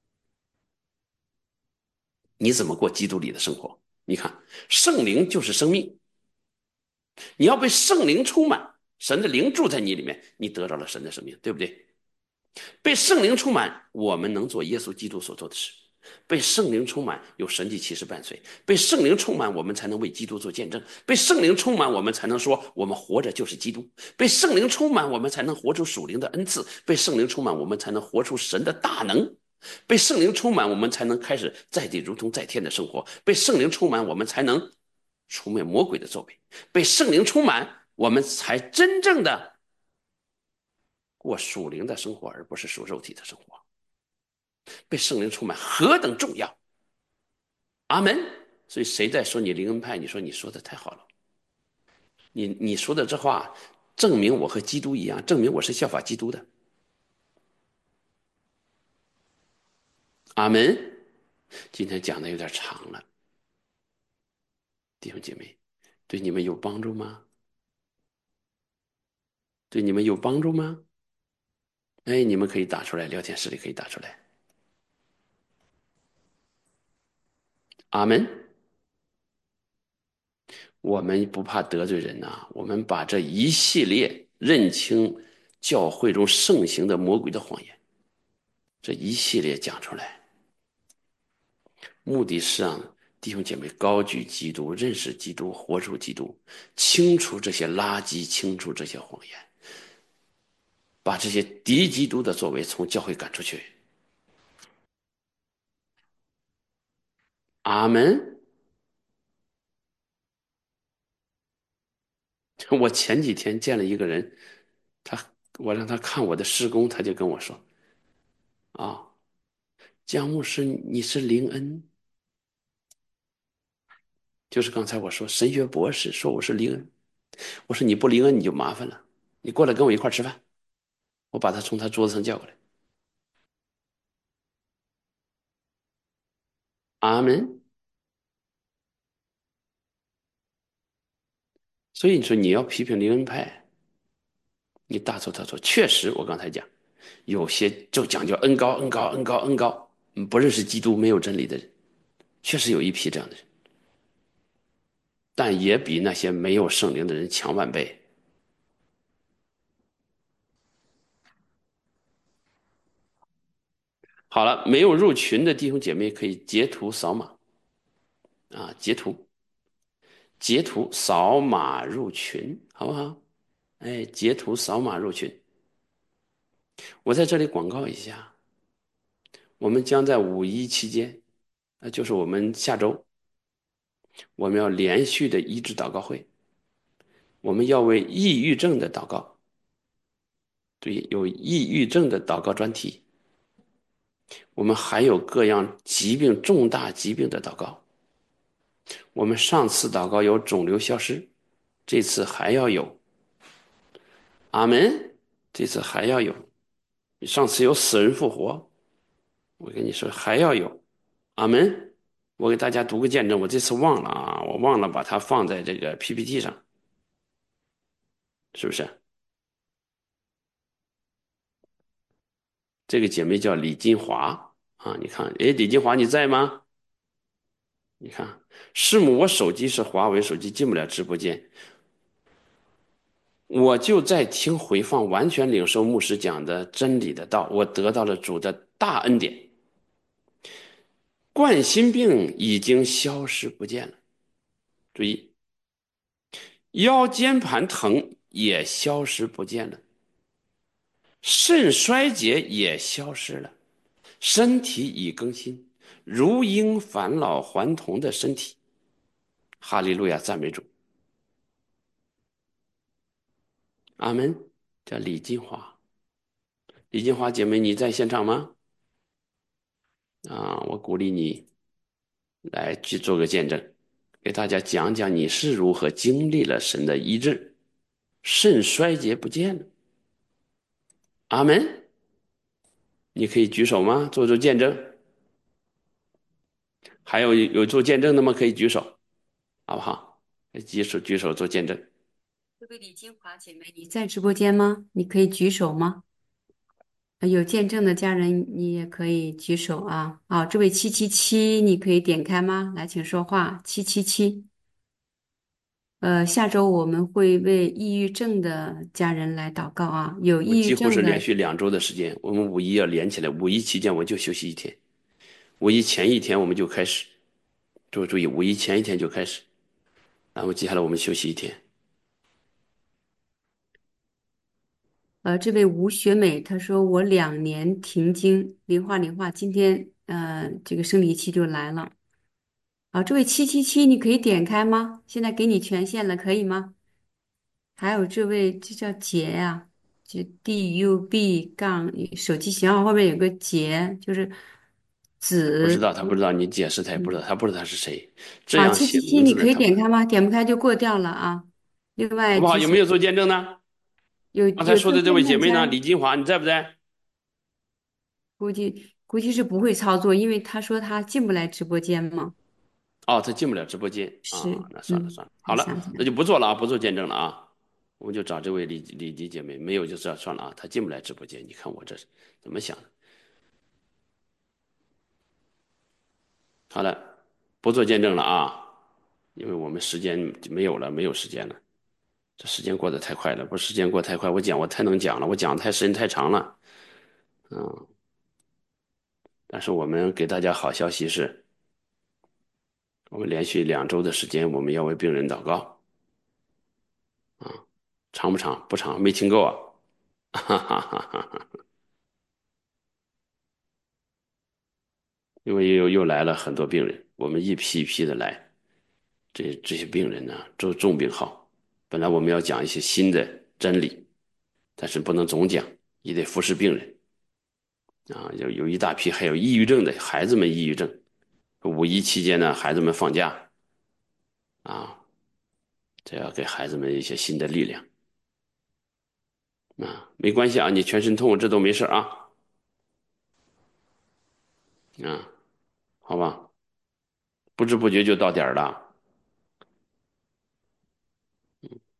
你怎么过基督里的生活？你看，圣灵就是生命，你要被圣灵充满，神的灵住在你里面，你得到了神的生命，对不对？被圣灵充满，我们能做耶稣基督所做的事。被圣灵充满，有神迹奇事伴随；被圣灵充满，我们才能为基督做见证；被圣灵充满，我们才能说我们活着就是基督；被圣灵充满，我们才能活出属灵的恩赐；被圣灵充满，我们才能活出神的大能；被圣灵充满，我们才能开始在地如同在天的生活；被圣灵充满，我们才能除灭魔鬼的作为；被圣灵充满，我们才真正的过属灵的生活，而不是属肉体的生活。被圣灵充满何等重要！阿门。所以谁在说你灵恩派？你说你说的太好了，你你说的这话证明我和基督一样，证明我是效法基督的。阿门。今天讲的有点长了，弟兄姐妹，对你们有帮助吗？对你们有帮助吗？哎，你们可以打出来，聊天室里可以打出来。阿门。我们不怕得罪人呐、啊我们把这一系列认清教会中盛行的魔鬼的谎言，这一系列讲出来，目的是让弟兄姐妹高举基督，认识基督，活出基督，清除这些垃圾，清除这些谎言，把这些敌基督的作为从教会赶出去。阿门。我前几天见了一个人，他我让他看我的施工，他就跟我说：“啊，姜牧师，你是灵恩，就是刚才我说神学博士，说我是灵恩。我说你不灵恩你就麻烦了，你过来跟我一块吃饭。”我把他从他桌子上叫过来。阿门。 所以你说你要批评灵恩派，你大错特错。确实，我刚才讲，有些就讲究恩高恩高恩高恩高，嗯不认识基督、没有真理的人，确实有一批这样的人，但也比那些没有圣灵的人强万倍。好了，没有入群的弟兄姐妹可以截图扫码啊，截图截图扫码入群，好不好？哎，截图扫码入群。我在这里广告一下，我们将在五一期间，那就是我们下周，我们要连续的医治祷告会，我们要为抑郁症的祷告，对，有抑郁症的祷告专题，我们还有各样疾病、重大疾病的祷告。我们上次祷告有肿瘤消失，这次还要有，阿门。这次还要有，上次有死人复活，我跟你说还要有，阿门。我给大家读个见证，我这次忘了啊，我忘了把它放在这个 P P T 上，是不是？这个姐妹叫李金华啊，你看，哎，李金华你在吗？你看，师母，我手机是华为手机，进不了直播间，我就在听回放，完全领受牧师讲的真理的道，我得到了主的大恩典，冠心病已经消失不见了。注意，腰间盘疼也消失不见了，肾衰竭也消失了，身体已更新，如婴返老还童的身体。哈利路亚，赞美主，阿门。叫李金华，李金华姐妹，你在现场吗？啊，我鼓励你来去做个见证，给大家讲讲你是如何经历了神的医治，肾衰竭不见了。阿门。你可以举手吗？做做见证。还有有做见证的吗？可以举手，好不好？举手举手做见证。 这位李金华姐妹，你在直播间吗？你可以举手吗？呃有见证的家人，你也可以举手啊。啊，这位七七七，你可以点开吗？来，请说话。七七七，呃，下周我们会为抑郁症的家人来祷告啊。有抑郁我几乎是连症的， 续两周的时间，我们五一要连起来，五一期间我就休息一天，五一前一天我们就开始，注注意，五一前一天就开始，然后接下来我们休息一天。 呃，这位吴学美，她说我两年停经，零化零化，今天呃这个生理期就来了。啊，这位七七七，你可以点开吗？现在给你权限了，可以吗？还有这位，这叫杰呀、就 D U B 杠手机型号后面有个杰，就是子， 不知道他不知道，你解释他也不知道， 嗯， 他不知道他是谁，这好， 样写七七七，你可以名字的他不点开吗？点不开就过掉了啊。另外好不好？ 提醒有没有做见证呢？ 有刚才有做说的这位姐妹呢？ 见证家， 李金华，你在不在？ 估计估计是不会操作，因为他说他进不来直播间嘛。 哦，他进不了直播间啊， 是， 那算了嗯， 算了，好才了， 想起来。 那就不做了啊，不做见证了啊，我们就找这位李李李姐妹，没有就这算了啊，她进不来直播间，你看我这是怎么想的？好了，不做见证了啊，因为我们时间没有了，没有时间了，这时间过得太快了，不是时间过得太快，我讲我太能讲了，我讲太时间太长了，嗯，但是我们给大家好消息是，我们连续两周的时间，我们要为病人祷告啊，长不长？不长，没听够啊，哈哈哈哈。因为又又来了很多病人，我们一批一批的来，这这些病人呢，都重病号。本来我们要讲一些新的真理，但是不能总讲，也得服侍病人啊。有有一大批还有抑郁症的孩子们，抑郁症。五一期间呢，孩子们放假啊，这要给孩子们一些新的力量啊。没关系啊，你全身痛，这都没事啊啊，好吧，不知不觉就到点儿了。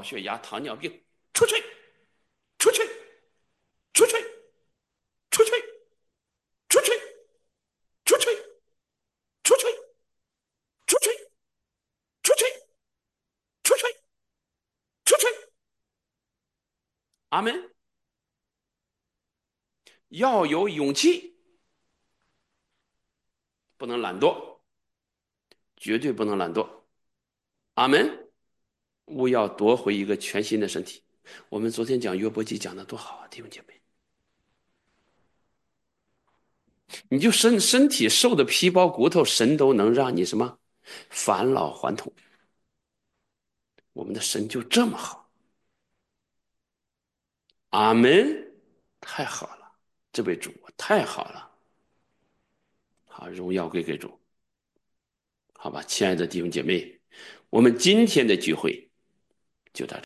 高血压、糖尿病，出去，出去，出去，出去，出去，出去，出去，出去，出去，出去，出去。阿门。要有勇气，不能懒惰，绝对不能懒惰。阿门。勿要夺回一个全新的身体。我们昨天讲约伯记讲的多好啊，弟兄姐妹！你就身身体瘦的皮包骨头，神都能让你什么返老还童。我们的神就这么好。阿门。太好了，这位主太好了。好，荣耀归给主。好吧，亲爱的弟兄姐妹，我们今天的聚会就到这。